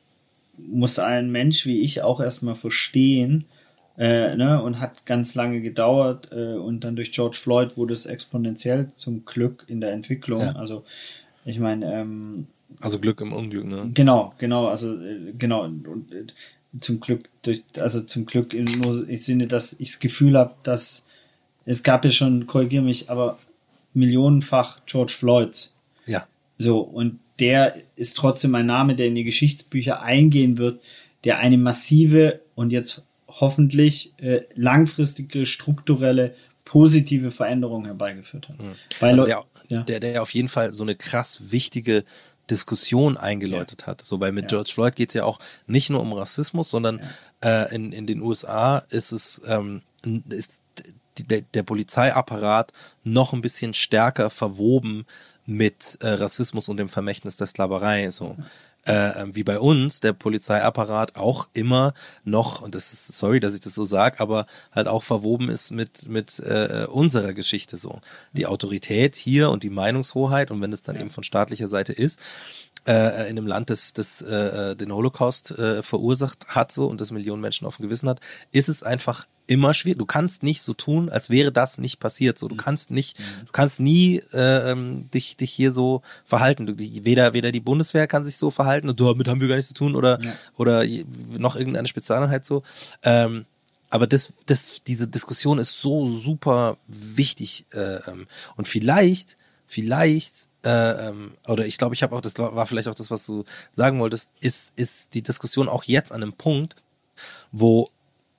muss ein Mensch wie ich auch erstmal verstehen, Äh, ne, und hat ganz lange gedauert äh, und dann durch George Floyd wurde es exponentiell zum Glück in der Entwicklung. Ja. Also ich meine, ähm, also Glück im Unglück, ne? Genau, genau, also äh, genau und, und äh, zum Glück durch, also zum Glück im nur im Sinne, dass ich das Gefühl habe, dass es gab ja schon, korrigiere mich, aber millionenfach George Floyds. Ja. So, und der ist trotzdem ein Name, der in die Geschichtsbücher eingehen wird, der eine massive und jetzt hoffentlich äh, langfristige, strukturelle, positive Veränderungen herbeigeführt hat. Mhm. Weil also Le- der, ja. der, der auf jeden Fall so eine krass wichtige Diskussion eingeläutet ja. hat. So, weil mit ja. George Floyd geht es ja auch nicht nur um Rassismus, sondern ja. äh, in, in den U S A ist es ähm, ist der, der Polizeiapparat noch ein bisschen stärker verwoben mit äh, Rassismus und dem Vermächtnis der Sklaverei. So. äh, wie bei uns der Polizeiapparat auch immer noch, und das ist, sorry, dass ich das so sage, aber halt auch verwoben ist mit mit äh, unserer Geschichte so. Die Autorität hier und die Meinungshoheit, und wenn es dann ja. eben von staatlicher Seite ist, äh, in einem Land, das, das äh, den Holocaust äh, verursacht hat so und das Millionen Menschen auf dem Gewissen hat, ist es einfach immer schwierig. Du kannst nicht so tun, als wäre das nicht passiert. So, du kannst nicht, du kannst nie äh, ähm, dich dich hier so verhalten. Du, die, weder weder die Bundeswehr kann sich so verhalten und damit haben wir gar nichts zu tun oder ja. oder noch irgendeine Spezialeinheit so. Ähm, aber das das diese Diskussion ist so super wichtig äh, ähm, und vielleicht vielleicht äh, ähm, oder ich glaube, ich habe auch, das war vielleicht auch das, was du sagen wolltest, ist ist die Diskussion auch jetzt an einem Punkt, wo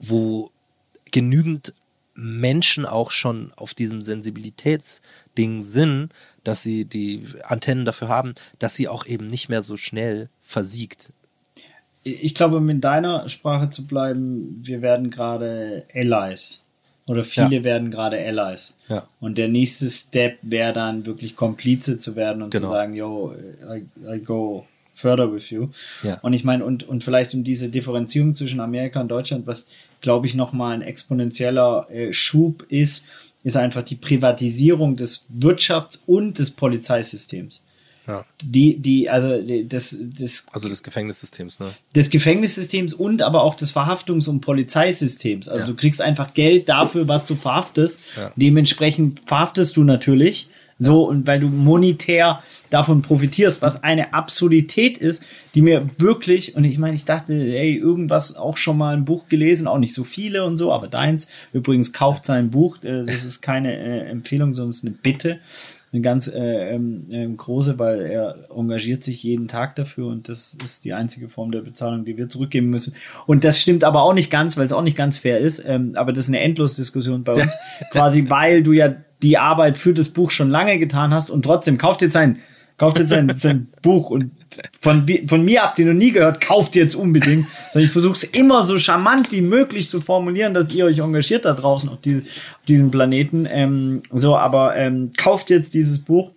wo genügend Menschen auch schon auf diesem Sensibilitätsding sind, dass sie die Antennen dafür haben, dass sie auch eben nicht mehr so schnell versiegt. Ich glaube, um in deiner Sprache zu bleiben, wir werden gerade Allies. Oder viele ja. werden gerade Allies. Ja. Und der nächste Step wäre dann wirklich Komplize zu werden und genau. zu sagen, yo, I, I go further with you. Ja. Und ich meine, und, und vielleicht um diese Differenzierung zwischen Amerika und Deutschland, was, glaube ich, nochmal ein exponentieller äh, Schub ist, ist einfach die Privatisierung des Wirtschafts- und des Polizeisystems. Ja. Die, die, also die, das, das Also des Gefängnissystems, ne? Des Gefängnissystems und aber auch des Verhaftungs- und Polizeisystems. Also ja. du kriegst einfach Geld dafür, was du verhaftest. Ja. Dementsprechend verhaftest du natürlich. So, und weil du monetär davon profitierst, was eine Absurdität ist, die mir wirklich, und ich meine, ich dachte, ey, irgendwas auch schon mal ein Buch gelesen, auch nicht so viele und so, aber deins, übrigens, kauft sein Buch, das ist keine äh, Empfehlung, sondern es ist eine Bitte, eine ganz äh, äh, große, weil er engagiert sich jeden Tag dafür und das ist die einzige Form der Bezahlung, die wir zurückgeben müssen. Und das stimmt aber auch nicht ganz, weil es auch nicht ganz fair ist, ähm, aber das ist eine Endlosdiskussion bei uns, quasi, weil du ja die Arbeit für das Buch schon lange getan hast und trotzdem kauft jetzt ein, kauft jetzt ein, sein Buch und von, von mir habt ihr noch nie gehört, kauft jetzt unbedingt. Sondern ich versuche es immer so charmant wie möglich zu formulieren, dass ihr euch engagiert da draußen auf, die, auf diesem Planeten. Ähm, so, aber ähm, kauft jetzt dieses Buch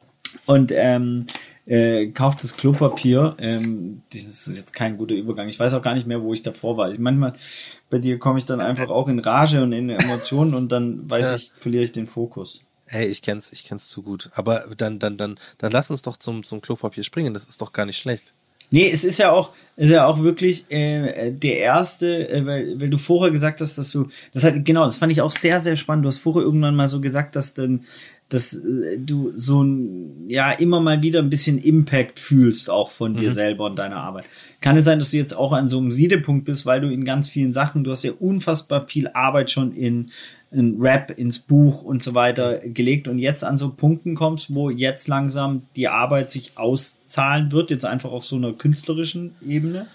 und ähm, äh, kauft das Klopapier. Ähm, das ist jetzt kein guter Übergang. Ich weiß auch gar nicht mehr, wo ich davor war. Ich, manchmal bei dir komme ich dann einfach auch in Rage und in Emotionen und dann weiß ja. ich, verliere ich den Fokus. Hey, ich kenn's, ich kenn's zu gut. Aber dann, dann, dann, dann lass uns doch zum, zum Klopapier springen. Das ist doch gar nicht schlecht. Nee, es ist ja auch, ist ja auch wirklich äh, der erste, äh, weil, weil du vorher gesagt hast, dass du, das hat, genau, das fand ich auch sehr, sehr spannend. Du hast vorher irgendwann mal so gesagt, dass dann, dass äh, du so ein, ja, immer mal wieder ein bisschen Impact fühlst, auch von dir mhm. selber und deiner Arbeit. Kann es sein, dass du jetzt auch an so einem Siedepunkt bist, weil du in ganz vielen Sachen, du hast ja unfassbar viel Arbeit schon in, in Rap, ins Buch und so weiter gelegt und jetzt an so Punkten kommst, wo jetzt langsam die Arbeit sich auszahlen wird, jetzt einfach auf so einer künstlerischen Ebene?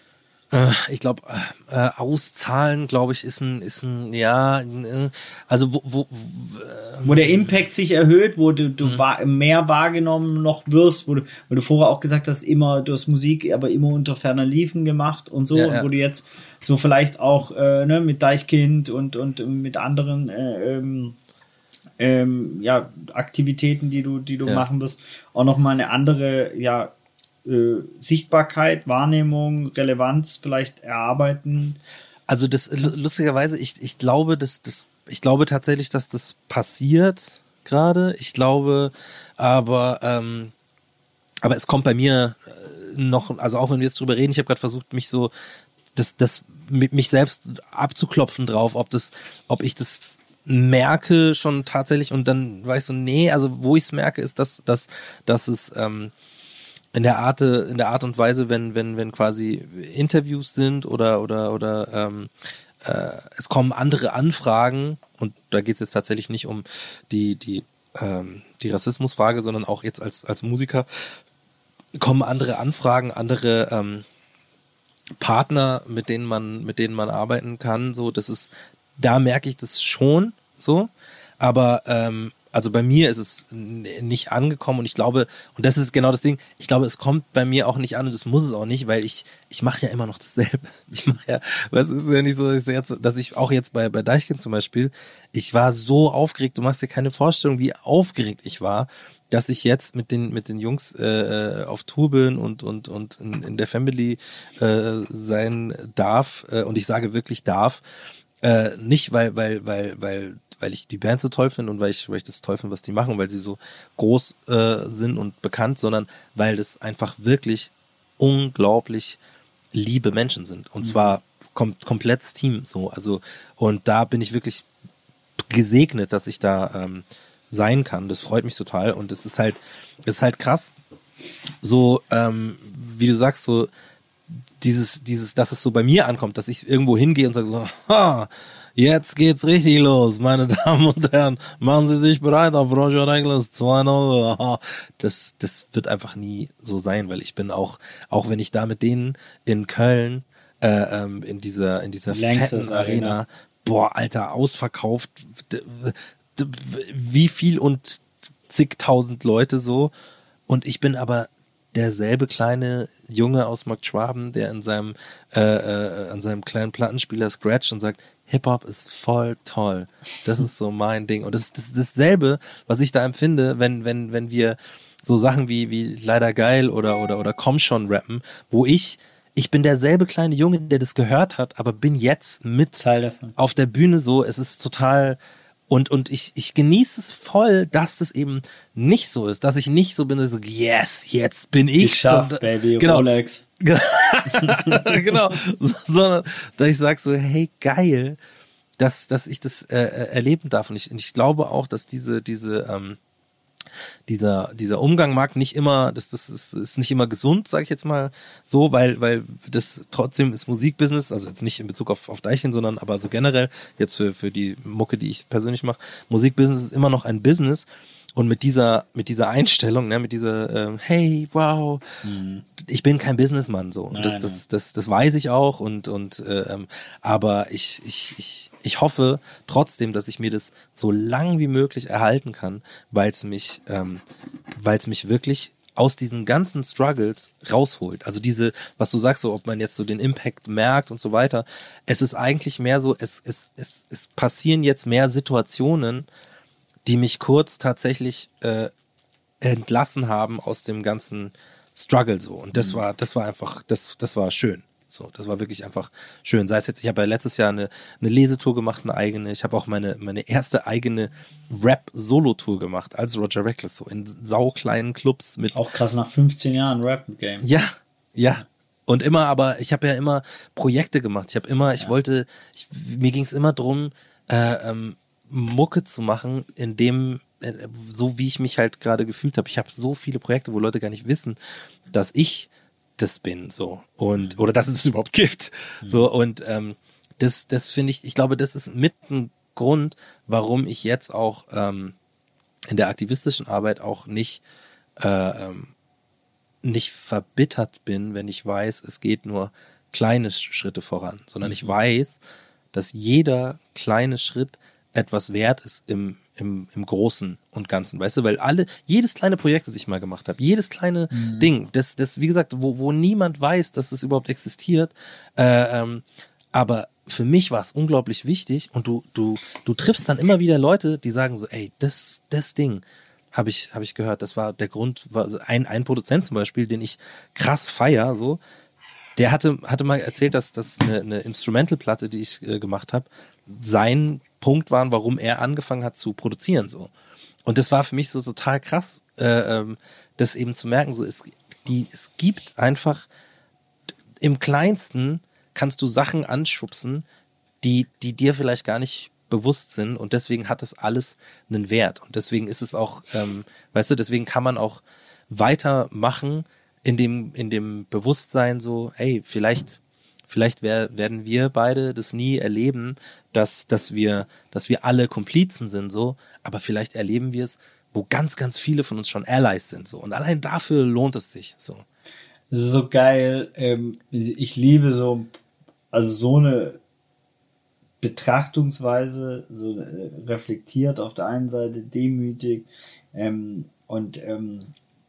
Ich glaube, äh, auszahlen, glaube ich, ist ein, ist ein, ja, äh, also wo, wo, wo, äh, wo der Impact sich erhöht, wo du, du mhm. wahr, mehr wahrgenommen noch wirst, wo du, weil du vorher auch gesagt hast, immer, du hast Musik, aber immer unter ferner Liefen gemacht und so, ja, ja. und wo du jetzt so vielleicht auch äh, ne, mit Deichkind und, und mit anderen äh, ähm, ähm, ja, Aktivitäten, die du, die du ja. machen wirst, auch nochmal eine andere, ja, Äh, Sichtbarkeit, Wahrnehmung, Relevanz vielleicht erarbeiten? Also das lustigerweise, ich, ich glaube, dass das, ich glaube tatsächlich, dass das passiert gerade. Ich glaube, aber ähm, aber es kommt bei mir noch, also auch wenn wir jetzt drüber reden, ich habe gerade versucht, mich so das, das mit mich selbst abzuklopfen drauf, ob das, ob ich das merke schon tatsächlich und dann weißt du, nee, also wo ich es merke, ist, dass, dass, dass es ähm, in der Art, in der Art und Weise, wenn, wenn, wenn quasi Interviews sind oder, oder, oder ähm, äh, es kommen andere Anfragen und da geht es jetzt tatsächlich nicht um die, die, ähm, die Rassismusfrage, sondern auch jetzt als, als Musiker kommen andere Anfragen, andere ähm, Partner, mit denen man, mit denen man arbeiten kann. So, das ist, da merke ich das schon so, aber ähm, Also bei mir ist es n- nicht angekommen und ich glaube, und das ist genau das Ding, ich glaube, es kommt bei mir auch nicht an und das muss es auch nicht, weil ich, ich mache ja immer noch dasselbe. Ich mache ja, was ist ja nicht so, dass ich jetzt, dass ich auch jetzt bei, bei Deichkind zum Beispiel, ich war so aufgeregt, du machst dir keine Vorstellung, wie aufgeregt ich war, dass ich jetzt mit den mit den Jungs äh, auf Tour bin und und und in, in der Family äh, sein darf äh, und ich sage wirklich darf, äh, nicht weil weil weil weil weil ich die Band so toll finde und weil ich weil ich das toll finde, was die machen, weil sie so groß äh, sind und bekannt, sondern weil das einfach wirklich unglaublich liebe Menschen sind und zwar kom- komplettes Team so, also und da bin ich wirklich gesegnet, dass ich da ähm, sein kann. Das freut mich total und es ist halt, es ist halt krass. So, ähm, wie du sagst, so dieses, dieses, dass es so bei mir ankommt, dass ich irgendwo hingehe und sage so, ha, jetzt geht's richtig los, meine Damen und Herren, machen Sie sich bereit auf Roger Douglas zwei null. Das, das wird einfach nie so sein, weil ich bin auch, auch wenn ich da mit denen in Köln, äh, ähm, in dieser, in dieser Längstes fetten Arena, Arena. boah, Alter, ausverkauft, wie viel und zigtausend Leute so und ich bin aber derselbe kleine Junge aus Markt Schwaben, der in seinem äh, äh, an seinem kleinen Plattenspieler scratcht und sagt, Hip-Hop ist voll toll. Das ist so mein Ding und das ist das, dasselbe, was ich da empfinde, wenn wenn wenn wir so Sachen wie wie Leider geil oder oder oder Komm schon rappen, wo ich ich bin derselbe kleine Junge, der das gehört hat, aber bin jetzt mit Teil davon. auf der Bühne so, es ist total und und ich ich genieße es voll, dass das eben nicht so ist, dass ich nicht so bin, dass ich so yes, jetzt bin ich Geschafft, Baby, genau, Rolex. genau, so, sondern dass ich sage so, hey geil, dass dass ich das äh, erleben darf und ich, und ich glaube auch, dass diese diese ähm, dieser dieser Umgang mag nicht immer, das das ist, ist nicht immer gesund, sage ich jetzt mal so, weil weil das trotzdem ist Musikbusiness, also jetzt nicht in Bezug auf auf Deichkind, sondern aber so generell jetzt für für die Mucke, die ich persönlich mache, Musikbusiness ist immer noch ein Business und mit dieser mit dieser Einstellung, ne, mit dieser ähm, hey, wow, mhm. ich bin kein Businessman so und nein, das, das das das weiß ich auch und und äh, ähm, aber ich ich ich Ich hoffe trotzdem, dass ich mir das so lang wie möglich erhalten kann, weil es mich, ähm, weil es mich wirklich aus diesen ganzen Struggles rausholt. Also diese, was du sagst, so ob man jetzt so den Impact merkt und so weiter. Es ist eigentlich mehr so, es es es, es passieren jetzt mehr Situationen, die mich kurz tatsächlich äh, entlassen haben aus dem ganzen Struggle so. Und das mhm. war, das war einfach, das das war schön. So, das war wirklich einfach schön. Sei es jetzt, ich habe ja letztes Jahr eine, eine Lesetour gemacht, eine eigene. Ich habe auch meine, meine erste eigene Rap-Solo-Tour gemacht als Roger Reckless, so in saukleinen Clubs mit. Auch krass, nach fünfzehn Jahren Rap-Game. Ja, ja. Und immer, aber ich habe ja immer Projekte gemacht. Ich habe immer, ich ja. wollte, ich, mir ging es immer drum, äh, ähm, Mucke zu machen, in dem, äh, so wie ich mich halt gerade gefühlt habe. Ich habe so viele Projekte, wo Leute gar nicht wissen, dass ich das bin, so, und, oder dass es überhaupt gibt, mhm. so, und, ähm, das, das finde ich, ich glaube, das ist mit ein Grund, warum ich jetzt auch, ähm, in der aktivistischen Arbeit auch nicht, äh, ähm, nicht verbittert bin, wenn ich weiß, es geht nur kleine Schritte voran, sondern mhm. ich weiß, dass jeder kleine Schritt etwas wert ist im, im, im Großen und Ganzen, weißt du, weil alle, jedes kleine Projekt, das ich mal gemacht habe, jedes kleine mhm. Ding, das, das, wie gesagt, wo, wo niemand weiß, dass es überhaupt existiert, äh, ähm, aber für mich war es unglaublich wichtig und du, du, du triffst dann immer wieder Leute, die sagen so, ey, das, das Ding habe ich, habe ich gehört, das war der Grund, war ein, ein Produzent zum Beispiel, den ich krass feier, so, der hatte, hatte mal erzählt, dass das eine, eine Instrumental-Platte, die ich äh, gemacht habe, sein Punkt waren, warum er angefangen hat zu produzieren, so. Und das war für mich so total krass, äh, ähm, das eben zu merken, so, es, die, es gibt einfach, im Kleinsten kannst du Sachen anschubsen, die, die dir vielleicht gar nicht bewusst sind und deswegen hat das alles einen Wert und deswegen ist es auch, ähm, weißt du, deswegen kann man auch weitermachen in dem, in dem Bewusstsein so, hey, vielleicht Vielleicht wär, werden wir beide das nie erleben, dass, dass wir, dass wir alle Komplizen sind, so. Aber vielleicht erleben wir es, wo ganz, ganz viele von uns schon Allies sind, so. Und allein dafür lohnt es sich, so. Das ist so geil. Ähm, ich liebe so, also so eine Betrachtungsweise, so äh, reflektiert auf der einen Seite, demütig ähm, und ähm,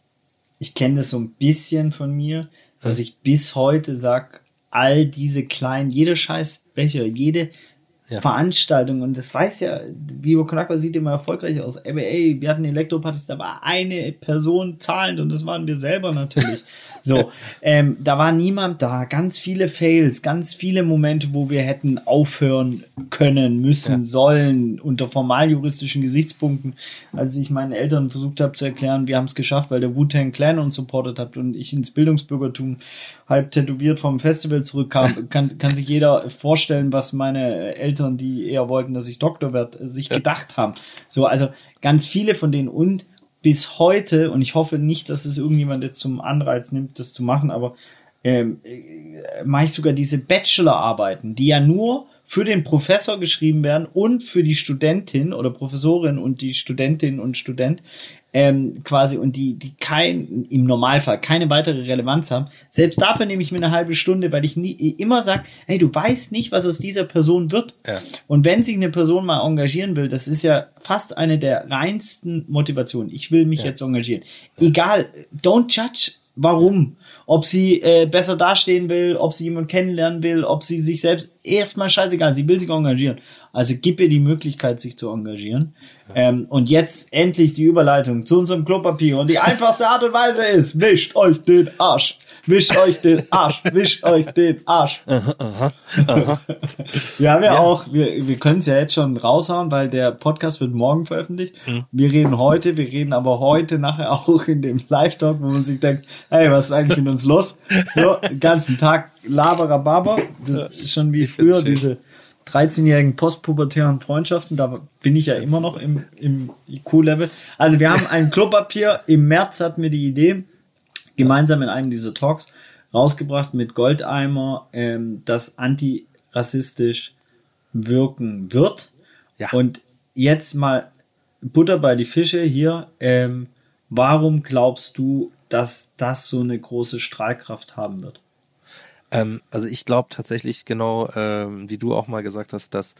ich kenne das so ein bisschen von mir, dass ich bis heute sag, all diese kleinen, jeder scheiß Becher, jede ja. Veranstaltung, und das weiß ja, Viva Con Agua sieht immer erfolgreich aus, aber ey, wir hatten Elektropartys, da war eine Person zahlend und das waren wir selber natürlich. So, ähm, da war niemand da, ganz viele Fails, ganz viele Momente, wo wir hätten aufhören können, müssen, ja. sollen, unter formaljuristischen Gesichtspunkten, als ich meinen Eltern versucht habe zu erklären, wir haben es geschafft, weil der Wu-Tang Clan uns supportet hat und ich ins Bildungsbürgertum halb tätowiert vom Festival zurückkam, kann, kann sich jeder vorstellen, was meine Eltern, die eher wollten, dass ich Doktor werde, sich ja. gedacht haben. So, also ganz viele von denen und bis heute, und ich hoffe nicht, dass es irgendjemand jetzt zum Anreiz nimmt, das zu machen, aber ähm, äh, mache ich sogar diese Bachelorarbeiten, die ja nur für den Professor geschrieben werden und für die Studentin oder Professorin und die Studentin und Student ähm, quasi und die die kein im Normalfall keine weitere Relevanz haben. Selbst dafür nehme ich mir eine halbe Stunde, weil ich nie, immer sage, hey, du weißt nicht, was aus dieser Person wird. Ja. Und wenn sich eine Person mal engagieren will, das ist ja fast eine der reinsten Motivationen. Ich will mich ja. jetzt engagieren. Ja. Egal, don't judge. Warum? Ob sie äh, besser dastehen will, ob sie jemanden kennenlernen will, ob sie sich selbst, erstmal scheißegal, sie will sich engagieren. Also gib ihr die Möglichkeit, sich zu engagieren. Ja. Ähm, und jetzt endlich die Überleitung zu unserem Klopapier. Und die einfachste Art und Weise ist, wischt euch den Arsch. Wischt euch den Arsch. Wischt euch den Arsch. Aha, aha, aha. Wir haben ja, ja auch, wir, wir können es ja jetzt schon raushauen, weil der Podcast wird morgen veröffentlicht. Mhm. Wir reden heute, wir reden aber heute nachher auch in dem Live-Talk, wo man sich denkt, hey, was ist eigentlich mit uns los? So, den ganzen Tag Laberababa. Das ist schon wie ich früher, diese dreizehnjährigen postpubertären Freundschaften. Da bin ich ja immer noch im, im I Q-Level. Also wir haben ein Klopapier. Im März hatten wir die Idee, gemeinsam in einem dieser Talks rausgebracht mit Goldeimer, ähm, das antirassistisch wirken wird. Ja. Und jetzt mal Butter bei die Fische hier. Ähm, warum glaubst du, dass das so eine große Strahlkraft haben wird? Ähm, also ich glaube tatsächlich genau, ähm, wie du auch mal gesagt hast, dass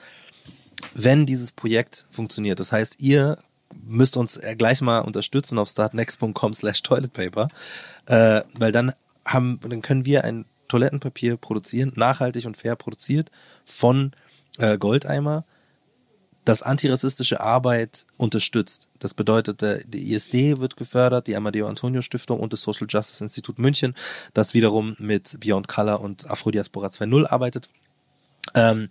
wenn dieses Projekt funktioniert, das heißt, ihr müsst uns gleich mal unterstützen auf startnext punkt com slash toiletpaper, äh, weil dann haben, dann können wir ein Toilettenpapier produzieren, nachhaltig und fair produziert von äh, Goldeimer, das antirassistische Arbeit unterstützt. Das bedeutet, der, die I S D wird gefördert, die Amadeo Antonio Stiftung und das Social Justice Institute München, das wiederum mit Beyond Color und Afrodiaspora zwei Punkt null arbeitet. Ähm,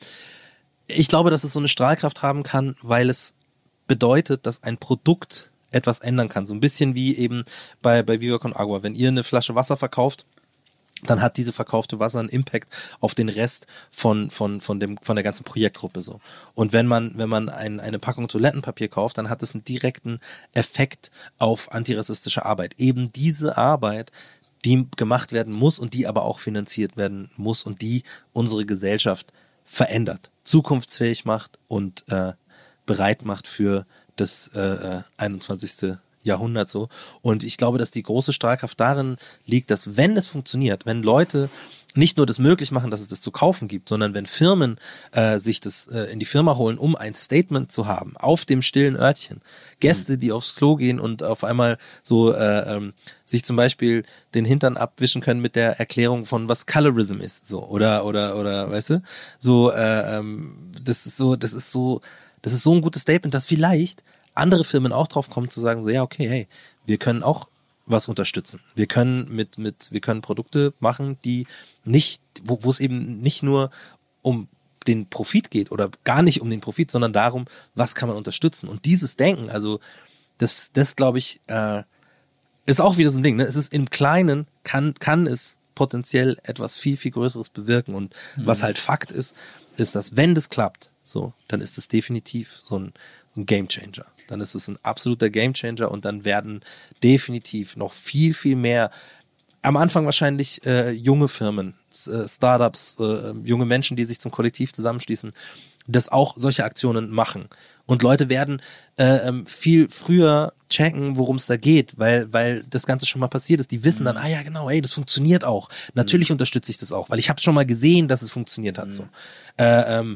ich glaube, dass es so eine Strahlkraft haben kann, weil es bedeutet, dass ein Produkt etwas ändern kann. So ein bisschen wie eben bei, bei Viva Con Agua. Wenn ihr eine Flasche Wasser verkauft, dann hat diese verkaufte Wasser einen Impact auf den Rest von von von dem von der ganzen Projektgruppe so. Und wenn man wenn man ein, eine Packung Toilettenpapier kauft, dann hat es einen direkten Effekt auf antirassistische Arbeit. Eben diese Arbeit, die gemacht werden muss und die aber auch finanziert werden muss und die unsere Gesellschaft verändert, zukunftsfähig macht und äh, bereit macht für das äh, einundzwanzigste Jahrhundert so. Und ich glaube, dass die große Strahlkraft darin liegt, dass wenn es funktioniert, wenn Leute nicht nur das möglich machen, dass es das zu kaufen gibt, sondern wenn Firmen äh, sich das äh, in die Firma holen, um ein Statement zu haben, auf dem stillen Örtchen. Gäste, die aufs Klo gehen und auf einmal so äh, ähm, sich zum Beispiel den Hintern abwischen können mit der Erklärung von was Colorism ist, so oder oder oder weißt du, so äh, ähm, das ist so, das ist so, das ist so ein gutes Statement, dass vielleicht andere Firmen auch drauf kommen zu sagen, so ja, okay, hey, wir können auch was unterstützen. Wir können mit, mit, wir können Produkte machen, die nicht, wo, wo es eben nicht nur um den Profit geht oder gar nicht um den Profit, sondern darum, was kann man unterstützen. Und dieses Denken, also das, das glaube ich, äh, ist auch wieder so ein Ding, ne? Es ist im Kleinen, kann, kann es potenziell etwas viel, viel Größeres bewirken. Und mhm. was halt Fakt ist, ist, dass wenn das klappt, so, dann ist es definitiv so ein, so ein Gamechanger. Dann ist es ein absoluter Gamechanger und dann werden definitiv noch viel, viel mehr, am Anfang wahrscheinlich äh, junge Firmen, äh, Startups, äh, junge Menschen, die sich zum Kollektiv zusammenschließen, das auch solche Aktionen machen. Und Leute werden äh, viel früher checken, worum es da geht, weil weil das Ganze schon mal passiert ist. Die wissen mhm. dann, ah ja genau, ey, das funktioniert auch. Natürlich mhm. unterstütze ich das auch, weil ich habe schon mal gesehen, dass es funktioniert hat. Mhm. So. Äh, ähm,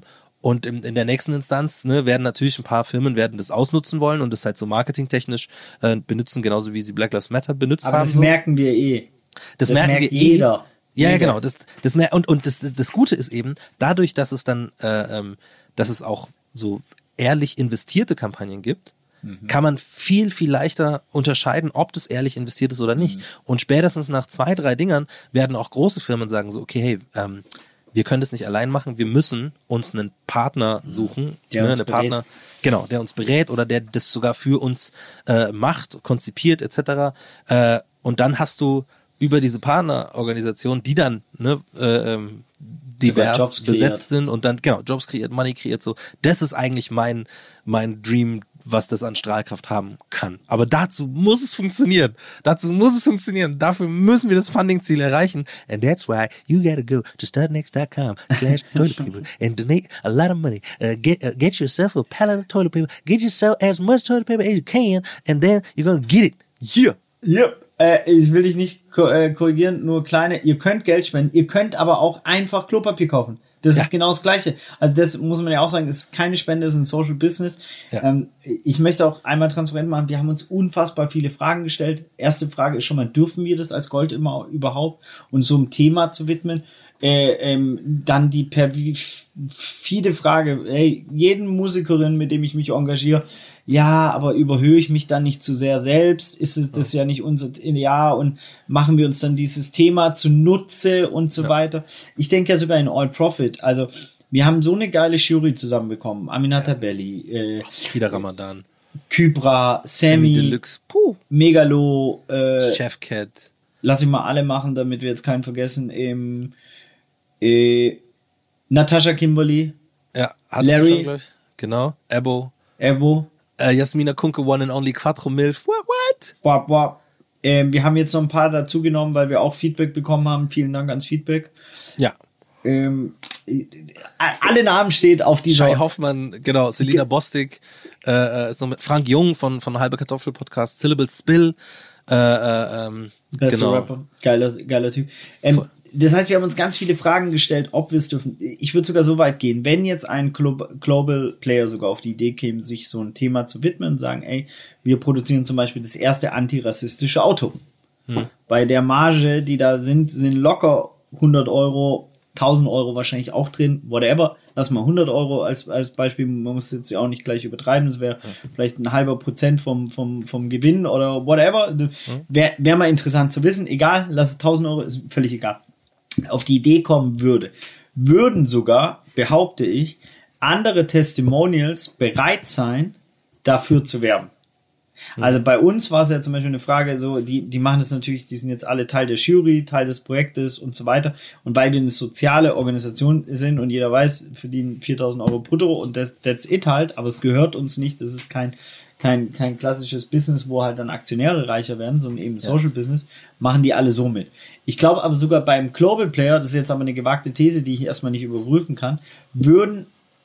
Und in, in der nächsten Instanz ne, werden natürlich ein paar Firmen werden das ausnutzen wollen und das halt so marketingtechnisch äh, benutzen, genauso wie sie Black Lives Matter benutzt Aber haben. das so. merken wir eh. Das, Das merken merkt wir jeder. Eh. Ja, ja, Jeder. genau. Das, das mer und und das, das Gute ist eben, dadurch, dass es dann, äh, ähm, dass es auch so ehrlich investierte Kampagnen gibt, mhm. kann man viel, viel leichter unterscheiden, ob das ehrlich investiert ist oder nicht. Mhm. Und spätestens nach zwei, drei Dingern werden auch große Firmen sagen so, okay, hey, ähm, wir können das nicht allein machen, wir müssen uns einen Partner suchen, der ne, uns eine berät. Partner, genau, der uns berät oder der das sogar für uns äh, macht, konzipiert et cetera. Äh, und dann hast du über diese Partnerorganisation, die dann ne, äh, ähm, divers Jobs besetzt kreiert. sind und dann genau Jobs kreiert, Money kreiert, so. Das ist eigentlich mein mein Dream, was das an Strahlkraft haben kann. Aber dazu muss es funktionieren. Dazu muss es funktionieren. Dafür müssen wir das Funding-Ziel erreichen. And that's why you gotta go to startnext dot com slash toilet paper and donate a lot of money. Uh, get uh, get yourself a pallet of toilet paper. Get yourself as much toilet paper as you can, and then you're gonna get it. Yeah. Yep. Äh, ich will dich nicht ko- äh, korrigieren, nur kleine, ihr könnt Geld spenden, ihr könnt aber auch einfach Klopapier kaufen. Das Ja. ist genau das Gleiche. Also das muss man ja auch sagen, es ist keine Spende, es ist ein Social Business. Ja. Ähm, ich möchte auch einmal transparent machen, wir haben uns unfassbar viele Fragen gestellt. Erste Frage ist schon mal, dürfen wir das als Gold immer überhaupt uns so einem Thema zu widmen? Äh, ähm, dann die perfide Frage, hey, jeden Musikerin, mit dem ich mich engagiere, ja, aber überhöhe ich mich dann nicht zu sehr selbst? Ist es das ja nicht unser, ja, und machen wir uns dann dieses Thema zunutze und so Ja. weiter? Ich denke ja sogar in All Profit, also wir haben so eine geile Jury zusammenbekommen, Aminata Belli, äh, Wieder Ramadan. Kybra, Sammy, Deluxe. Puh. Megalo, äh, Chef Cat. lass ich mal alle machen, damit wir jetzt keinen vergessen, ähm, äh, Natasha Kimberly, Ja, hattest Larry. du schon gleich? Genau. Ebo. Ebo, Äh, Jasmina Kunke, One and Only, Quattro Milf. What, what? boah, boah. Ähm, wir haben jetzt noch ein paar dazugenommen, weil wir auch Feedback bekommen haben. Vielen Dank ans Feedback. Ja. Ähm, äh, alle Namen steht auf dieser. Shai Hoffmann, genau, Selina Bostic, äh, ist noch mit Frank Jung von, von Halbe Kartoffel Podcast, Syllable Spill, äh, äh, ähm, Bester genau. Rapper. Geiler, geiler Typ. Ähm, Voll. das heißt, wir haben uns ganz viele Fragen gestellt, ob wir es dürfen. Ich würde sogar so weit gehen, wenn jetzt ein Glo- Global Player sogar auf die Idee käme, sich so ein Thema zu widmen und sagen, ey, wir produzieren zum Beispiel das erste antirassistische Auto. Hm. Bei der Marge, die da sind, sind locker hundert Euro, tausend Euro wahrscheinlich auch drin, whatever. Lass mal hundert Euro als, als Beispiel, man muss jetzt ja auch nicht gleich übertreiben, das wäre vielleicht ein halber Prozent vom, vom, vom Gewinn oder whatever. Wäre wär mal interessant zu wissen, egal, lass es tausend Euro, ist völlig egal. Auf die Idee kommen würde, würden sogar, behaupte ich, andere Testimonials bereit sein, dafür zu werben. Also bei uns war es ja zum Beispiel eine Frage, so, die, die machen das natürlich, die sind jetzt alle Teil der Jury, Teil des Projektes und so weiter. Und weil wir eine soziale Organisation sind und jeder weiß, verdienen viertausend Euro brutto und das, that's it halt, aber es gehört uns nicht, das ist kein, kein, kein klassisches Business, wo halt dann Aktionäre reicher werden, sondern eben Social Business, machen die alle so mit. Ich glaube aber sogar beim Global Player, das ist jetzt aber eine gewagte These, die ich erstmal nicht überprüfen kann, würden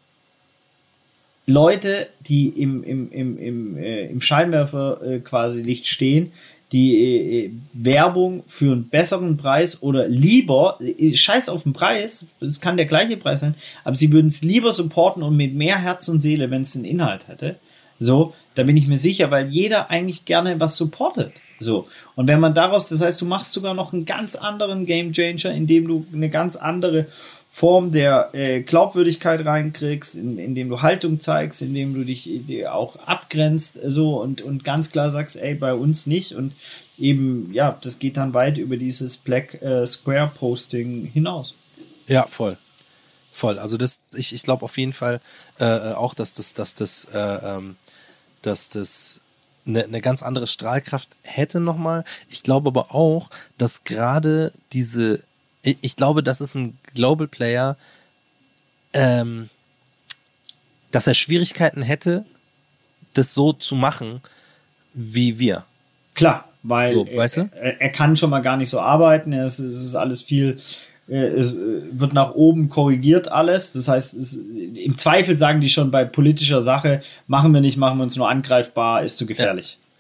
Leute, die im, im, im, im, äh, im Scheinwerfer äh, quasi Licht stehen, die äh, Werbung für einen besseren Preis oder lieber, äh, scheiß auf den Preis, es kann der gleiche Preis sein, aber sie würden es lieber supporten und mit mehr Herz und Seele, wenn es einen Inhalt hätte. So, da bin ich mir sicher, weil jeder eigentlich gerne was supportet. So, und wenn man daraus, das heißt, du machst sogar noch einen ganz anderen Game Changer, indem du eine ganz andere Form der äh, Glaubwürdigkeit reinkriegst, in, indem du Haltung zeigst, indem du dich äh, auch abgrenzt, so, und, und ganz klar sagst, ey, bei uns nicht, und eben, ja, das geht dann weit über dieses Black äh, Square Posting hinaus. Ja, voll. Voll. Also das, ich, ich glaube auf jeden Fall äh, auch, dass das, dass das, äh, ähm, dass das eine, eine ganz andere Strahlkraft hätte nochmal. Ich glaube aber auch, dass gerade diese, ich, ich glaube, das ist ein Global Player, ähm, dass er Schwierigkeiten hätte, das so zu machen wie wir. Klar, weil So, er, weißt du? er, er kann schon mal gar nicht so arbeiten, es, es ist alles viel, äh, es äh, wird nach oben korrigiert alles, das heißt, es, im Zweifel sagen die schon bei politischer Sache, machen wir nicht, machen wir uns nur angreifbar, ist zu gefährlich.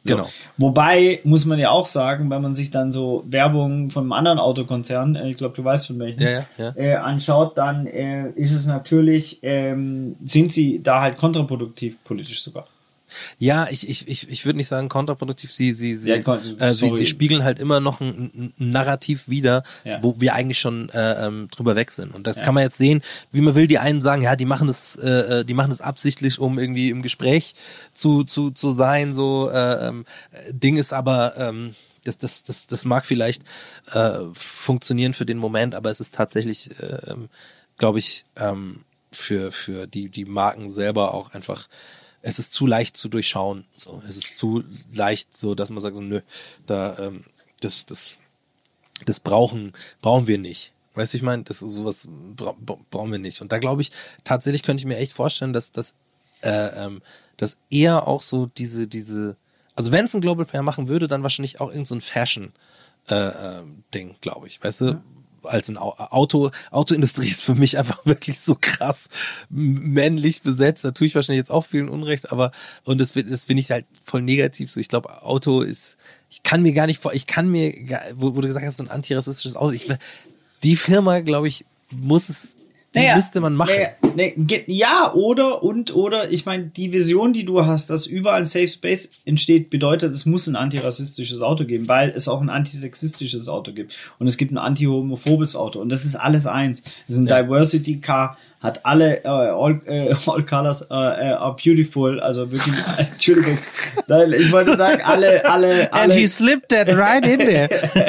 So. Genau. Wobei, muss man ja auch sagen, wenn man sich dann so Werbung von einem anderen Autokonzern, äh, ich glaube, du weißt von welchen, Ja, ja, ja. Äh, anschaut, dann äh, ist es natürlich, ähm, sind sie da halt kontraproduktiv politisch sogar. Ja, ich, ich, ich, ich würde nicht sagen kontraproduktiv, sie, sie, sie, Ja, kon- äh, sie sorry. die spiegeln halt immer noch ein, ein Narrativ wider, Ja. wo wir eigentlich schon äh, ähm, drüber weg sind. Und das Ja. kann man jetzt sehen, wie man will. Die einen sagen, ja, die machen das, äh, die machen das absichtlich, um irgendwie im Gespräch zu, zu, zu sein. So äh, ähm, Ding ist aber, ähm, das, das, das, das mag vielleicht äh, funktionieren für den Moment, aber es ist tatsächlich, äh, ähm, glaube ich, ähm, für, für die, die Marken selber auch einfach. Es ist zu leicht zu durchschauen. So, es ist zu leicht, so dass man sagt, so, nö, da ähm, das das das brauchen brauchen wir nicht. Weißt du, ich meine, das ist sowas bra brauchen wir nicht. Und da glaube ich tatsächlich könnte ich mir echt vorstellen, dass das äh, ähm, dass eher auch so diese diese also wenn es ein Global Player machen würde, dann wahrscheinlich auch irgend so ein Fashion äh, äh, Ding, glaube ich. Weißt du? Ja. Als ein Auto, Autoindustrie ist für mich einfach wirklich so krass männlich besetzt. Da tue ich wahrscheinlich jetzt auch vielen Unrecht, aber, und das, das finde ich halt voll negativ so. Ich glaube, Auto ist, ich kann mir gar nicht vor, ich kann mir, wo, wo du gesagt hast, so ein antirassistisches Auto, ich, die Firma, glaube ich, muss es, die naja, müsste man machen. Naja, naja, ja, oder, und, oder, ich meine, die Vision, die du hast, dass überall ein Safe Space entsteht, bedeutet, es muss ein antirassistisches Auto geben, weil es auch ein antisexistisches Auto gibt. Und es gibt ein antihomophobes Auto. Und das ist alles eins. Das ist ein ja. Diversity Car, hat alle, äh, all, äh, all colors äh, are beautiful, also wirklich, Entschuldigung. Nein, ich wollte sagen, alle, alle, alle. And he slipped that right in there.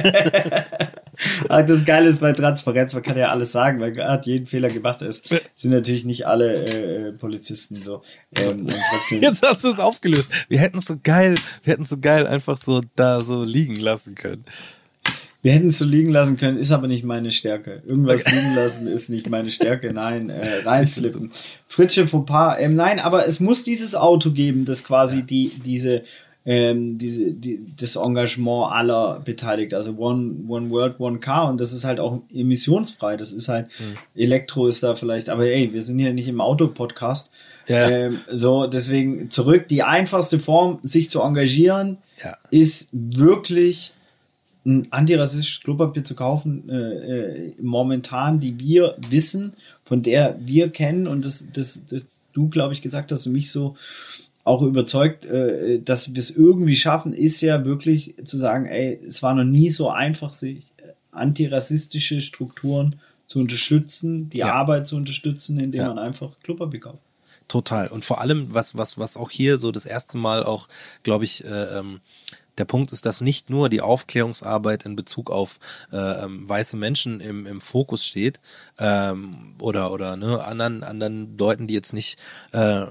Das Geile ist bei Transparenz, man kann ja alles sagen, weil er hat jeden Fehler gemacht. Es sind natürlich nicht alle äh, Polizisten so. Ähm, und trotzdem Jetzt hast du es aufgelöst. Wir hätten es so geil, wir hätten es so geil einfach so da so liegen lassen können. Wir hätten es so liegen lassen können, ist aber nicht meine Stärke. Irgendwas liegen lassen ist nicht meine Stärke. Nein, äh, reinslippen. Fritsche Fauxpas. Ähm, nein, aber es muss dieses Auto geben, das quasi ja. die diese ähm, diese die, das Engagement aller beteiligt. Also One One World One Car, und das ist halt auch emissionsfrei. Das ist halt mhm. Elektro ist da vielleicht. Aber ey, wir sind hier nicht im Auto-Podcast. Ja. Ähm, so, deswegen zurück. Die einfachste Form, sich zu engagieren, ja. ist wirklich ein antirassistisches Klopapier zu kaufen, äh, äh, momentan, die wir wissen, von der wir kennen, und das, das, das du, glaube ich, gesagt hast, du mich so auch überzeugt, äh, dass wir es irgendwie schaffen, ist ja wirklich zu sagen, ey, es war noch nie so einfach, sich antirassistische Strukturen zu unterstützen, die ja. Arbeit zu unterstützen, indem ja. man einfach Klopapier kauft. Total. Und vor allem, was, was, was auch hier so das erste Mal auch, glaube ich, äh, ähm, der Punkt ist, dass nicht nur die Aufklärungsarbeit in Bezug auf äh, ähm, weiße Menschen im, im Fokus steht, ähm, oder, oder ne, anderen, anderen Leuten, die jetzt nicht äh,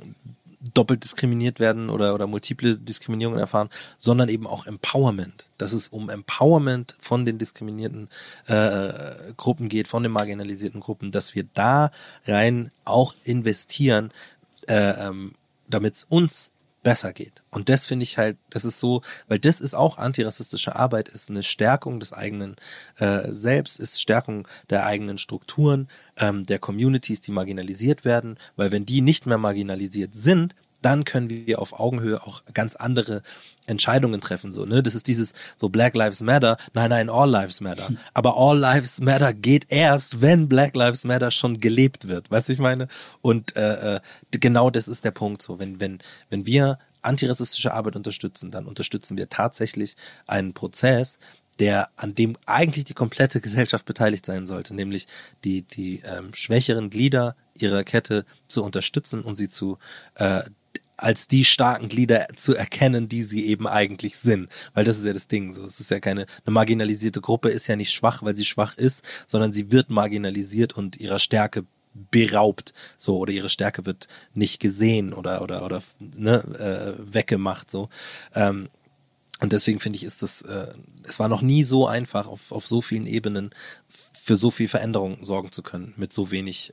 doppelt diskriminiert werden oder, oder multiple Diskriminierungen erfahren, sondern eben auch Empowerment. Dass es um Empowerment von den diskriminierten äh, Gruppen geht, von den marginalisierten Gruppen, dass wir da rein auch investieren, äh, ähm, damit es uns besser geht. Und das finde ich halt, das ist so, weil das ist auch antirassistische Arbeit, ist eine Stärkung des eigenen äh, Selbst, ist Stärkung der eigenen Strukturen, ähm, der Communities, die marginalisiert werden, weil wenn die nicht mehr marginalisiert sind, dann können wir auf Augenhöhe auch ganz andere Entscheidungen treffen. So, ne? Das ist dieses so Black Lives Matter, nein, nein, All Lives Matter. Aber All Lives Matter geht erst, wenn Black Lives Matter schon gelebt wird. Weißt du, ich meine? Und äh, genau das ist der Punkt. So, wenn, wenn, wenn wir antirassistische Arbeit unterstützen, dann unterstützen wir tatsächlich einen Prozess, der an dem eigentlich die komplette Gesellschaft beteiligt sein sollte, nämlich die, die ähm, schwächeren Glieder ihrer Kette zu unterstützen und sie zu äh, als die starken Glieder zu erkennen, die sie eben eigentlich sind. Weil das ist ja das Ding. So, es ist ja keine, eine marginalisierte Gruppe ist ja nicht schwach, weil sie schwach ist, sondern sie wird marginalisiert und ihrer Stärke beraubt, so, oder ihre Stärke wird nicht gesehen oder, oder, oder, ne, äh, weggemacht, so. Ähm, und deswegen finde ich, ist das, äh, es war noch nie so einfach, auf, auf so vielen Ebenen für so viel Veränderung sorgen zu können, mit so wenig,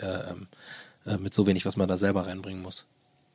äh, äh, mit so wenig, was man da selber reinbringen muss.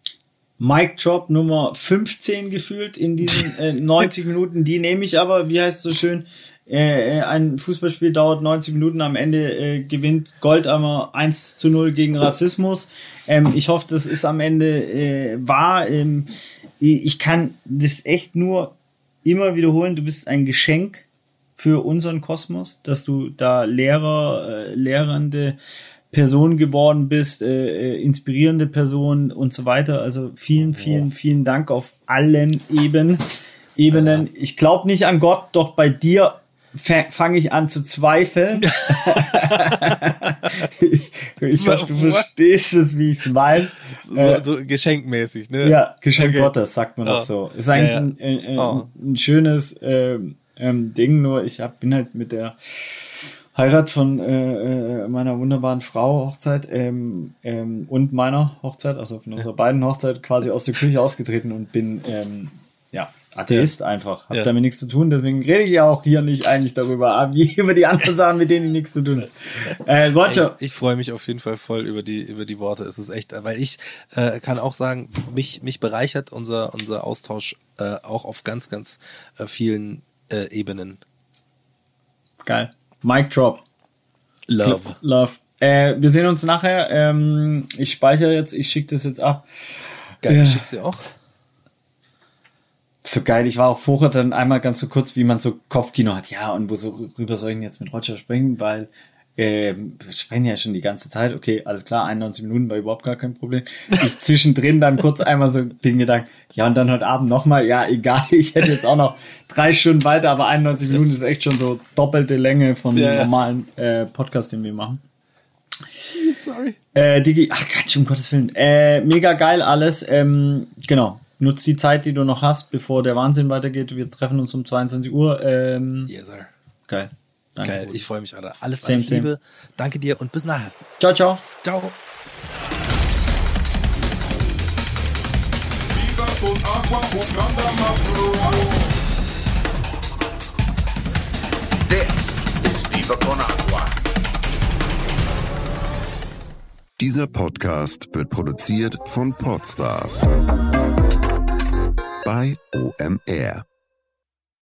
Mic Drop Nummer fünfzehn gefühlt in diesen äh, neunzig Minuten, die nehme ich aber, wie heißt es so schön, äh, ein Fußballspiel dauert neunzig Minuten, am Ende äh, gewinnt Goldammer eins zu null gegen Rassismus. Ähm, ich hoffe, das ist am Ende äh, wahr. Ähm, ich kann das echt nur immer wiederholen, du bist ein Geschenk für unseren Kosmos, dass du da Lehrer, äh, lehrende Person geworden bist, äh, inspirierende Person und so weiter. Also vielen, vielen, vielen Dank auf allen Eben, Ebenen. Ich glaube nicht an Gott, doch bei dir fange ich an zu zweifeln. ich ich hoffe, du verstehst es, wie ich es meine. So, so geschenkmäßig, ne? Ja, Geschenk okay. Gottes, sagt man oh. auch so. Ist eigentlich ja, ja. Ein, ein, oh. ein schönes äh, ähm, Ding, nur ich hab, bin halt mit der Heirat von äh, meiner wunderbaren Frau Hochzeit ähm, ähm, und meiner Hochzeit, also von unserer beiden Hochzeit, quasi aus der Kirche ausgetreten und bin ähm, ja Atheist ja. einfach. Hab ja. damit nichts zu tun, deswegen rede ich ja auch hier nicht eigentlich darüber, wie über die anderen Sachen, mit denen ich nichts zu tun habe. Äh, Roger. Ich, ich freue mich auf jeden Fall voll über die über die Worte. Es ist echt, weil ich äh, kann auch sagen, mich mich bereichert unser unser Austausch äh, auch auf ganz ganz äh, vielen äh, Ebenen. Geil. Mic drop. Love. Love. Äh, wir sehen uns nachher. Ähm, ich speichere jetzt, ich schicke das jetzt ab. Geil, äh, ich schick's dir auch. So geil, ich war auch vorher dann einmal ganz so kurz, wie man so Kopfkino hat. Ja, und wo so rüber soll ich denn jetzt mit Roger sprechen? Weil äh, wir sprechen ja schon die ganze Zeit. Okay, alles klar, einundneunzig Minuten war überhaupt gar kein Problem. Ich zwischendrin dann kurz einmal so den Gedanken, ja, und dann heute Abend nochmal, ja, egal, ich hätte jetzt auch noch drei Stunden weiter, aber einundneunzig Minuten ist echt schon so doppelte Länge von ja, dem ja. normalen äh, Podcast, den wir machen. Sorry. Äh, Digi, ach Gott, um Gottes Willen. Äh, mega geil alles. Ähm, genau. Nutz die Zeit, die du noch hast, bevor der Wahnsinn weitergeht. Wir treffen uns um zweiundzwanzig Uhr. Ähm, yes, sir. Geil. Danke. Geil, ich freue mich, Alter. Alles, same, alles same. Liebe. Danke dir und bis nachher. Ciao, ciao. Ciao. This is Viva Con Agua. Dieser Podcast wird produziert von Podstars bei O M R.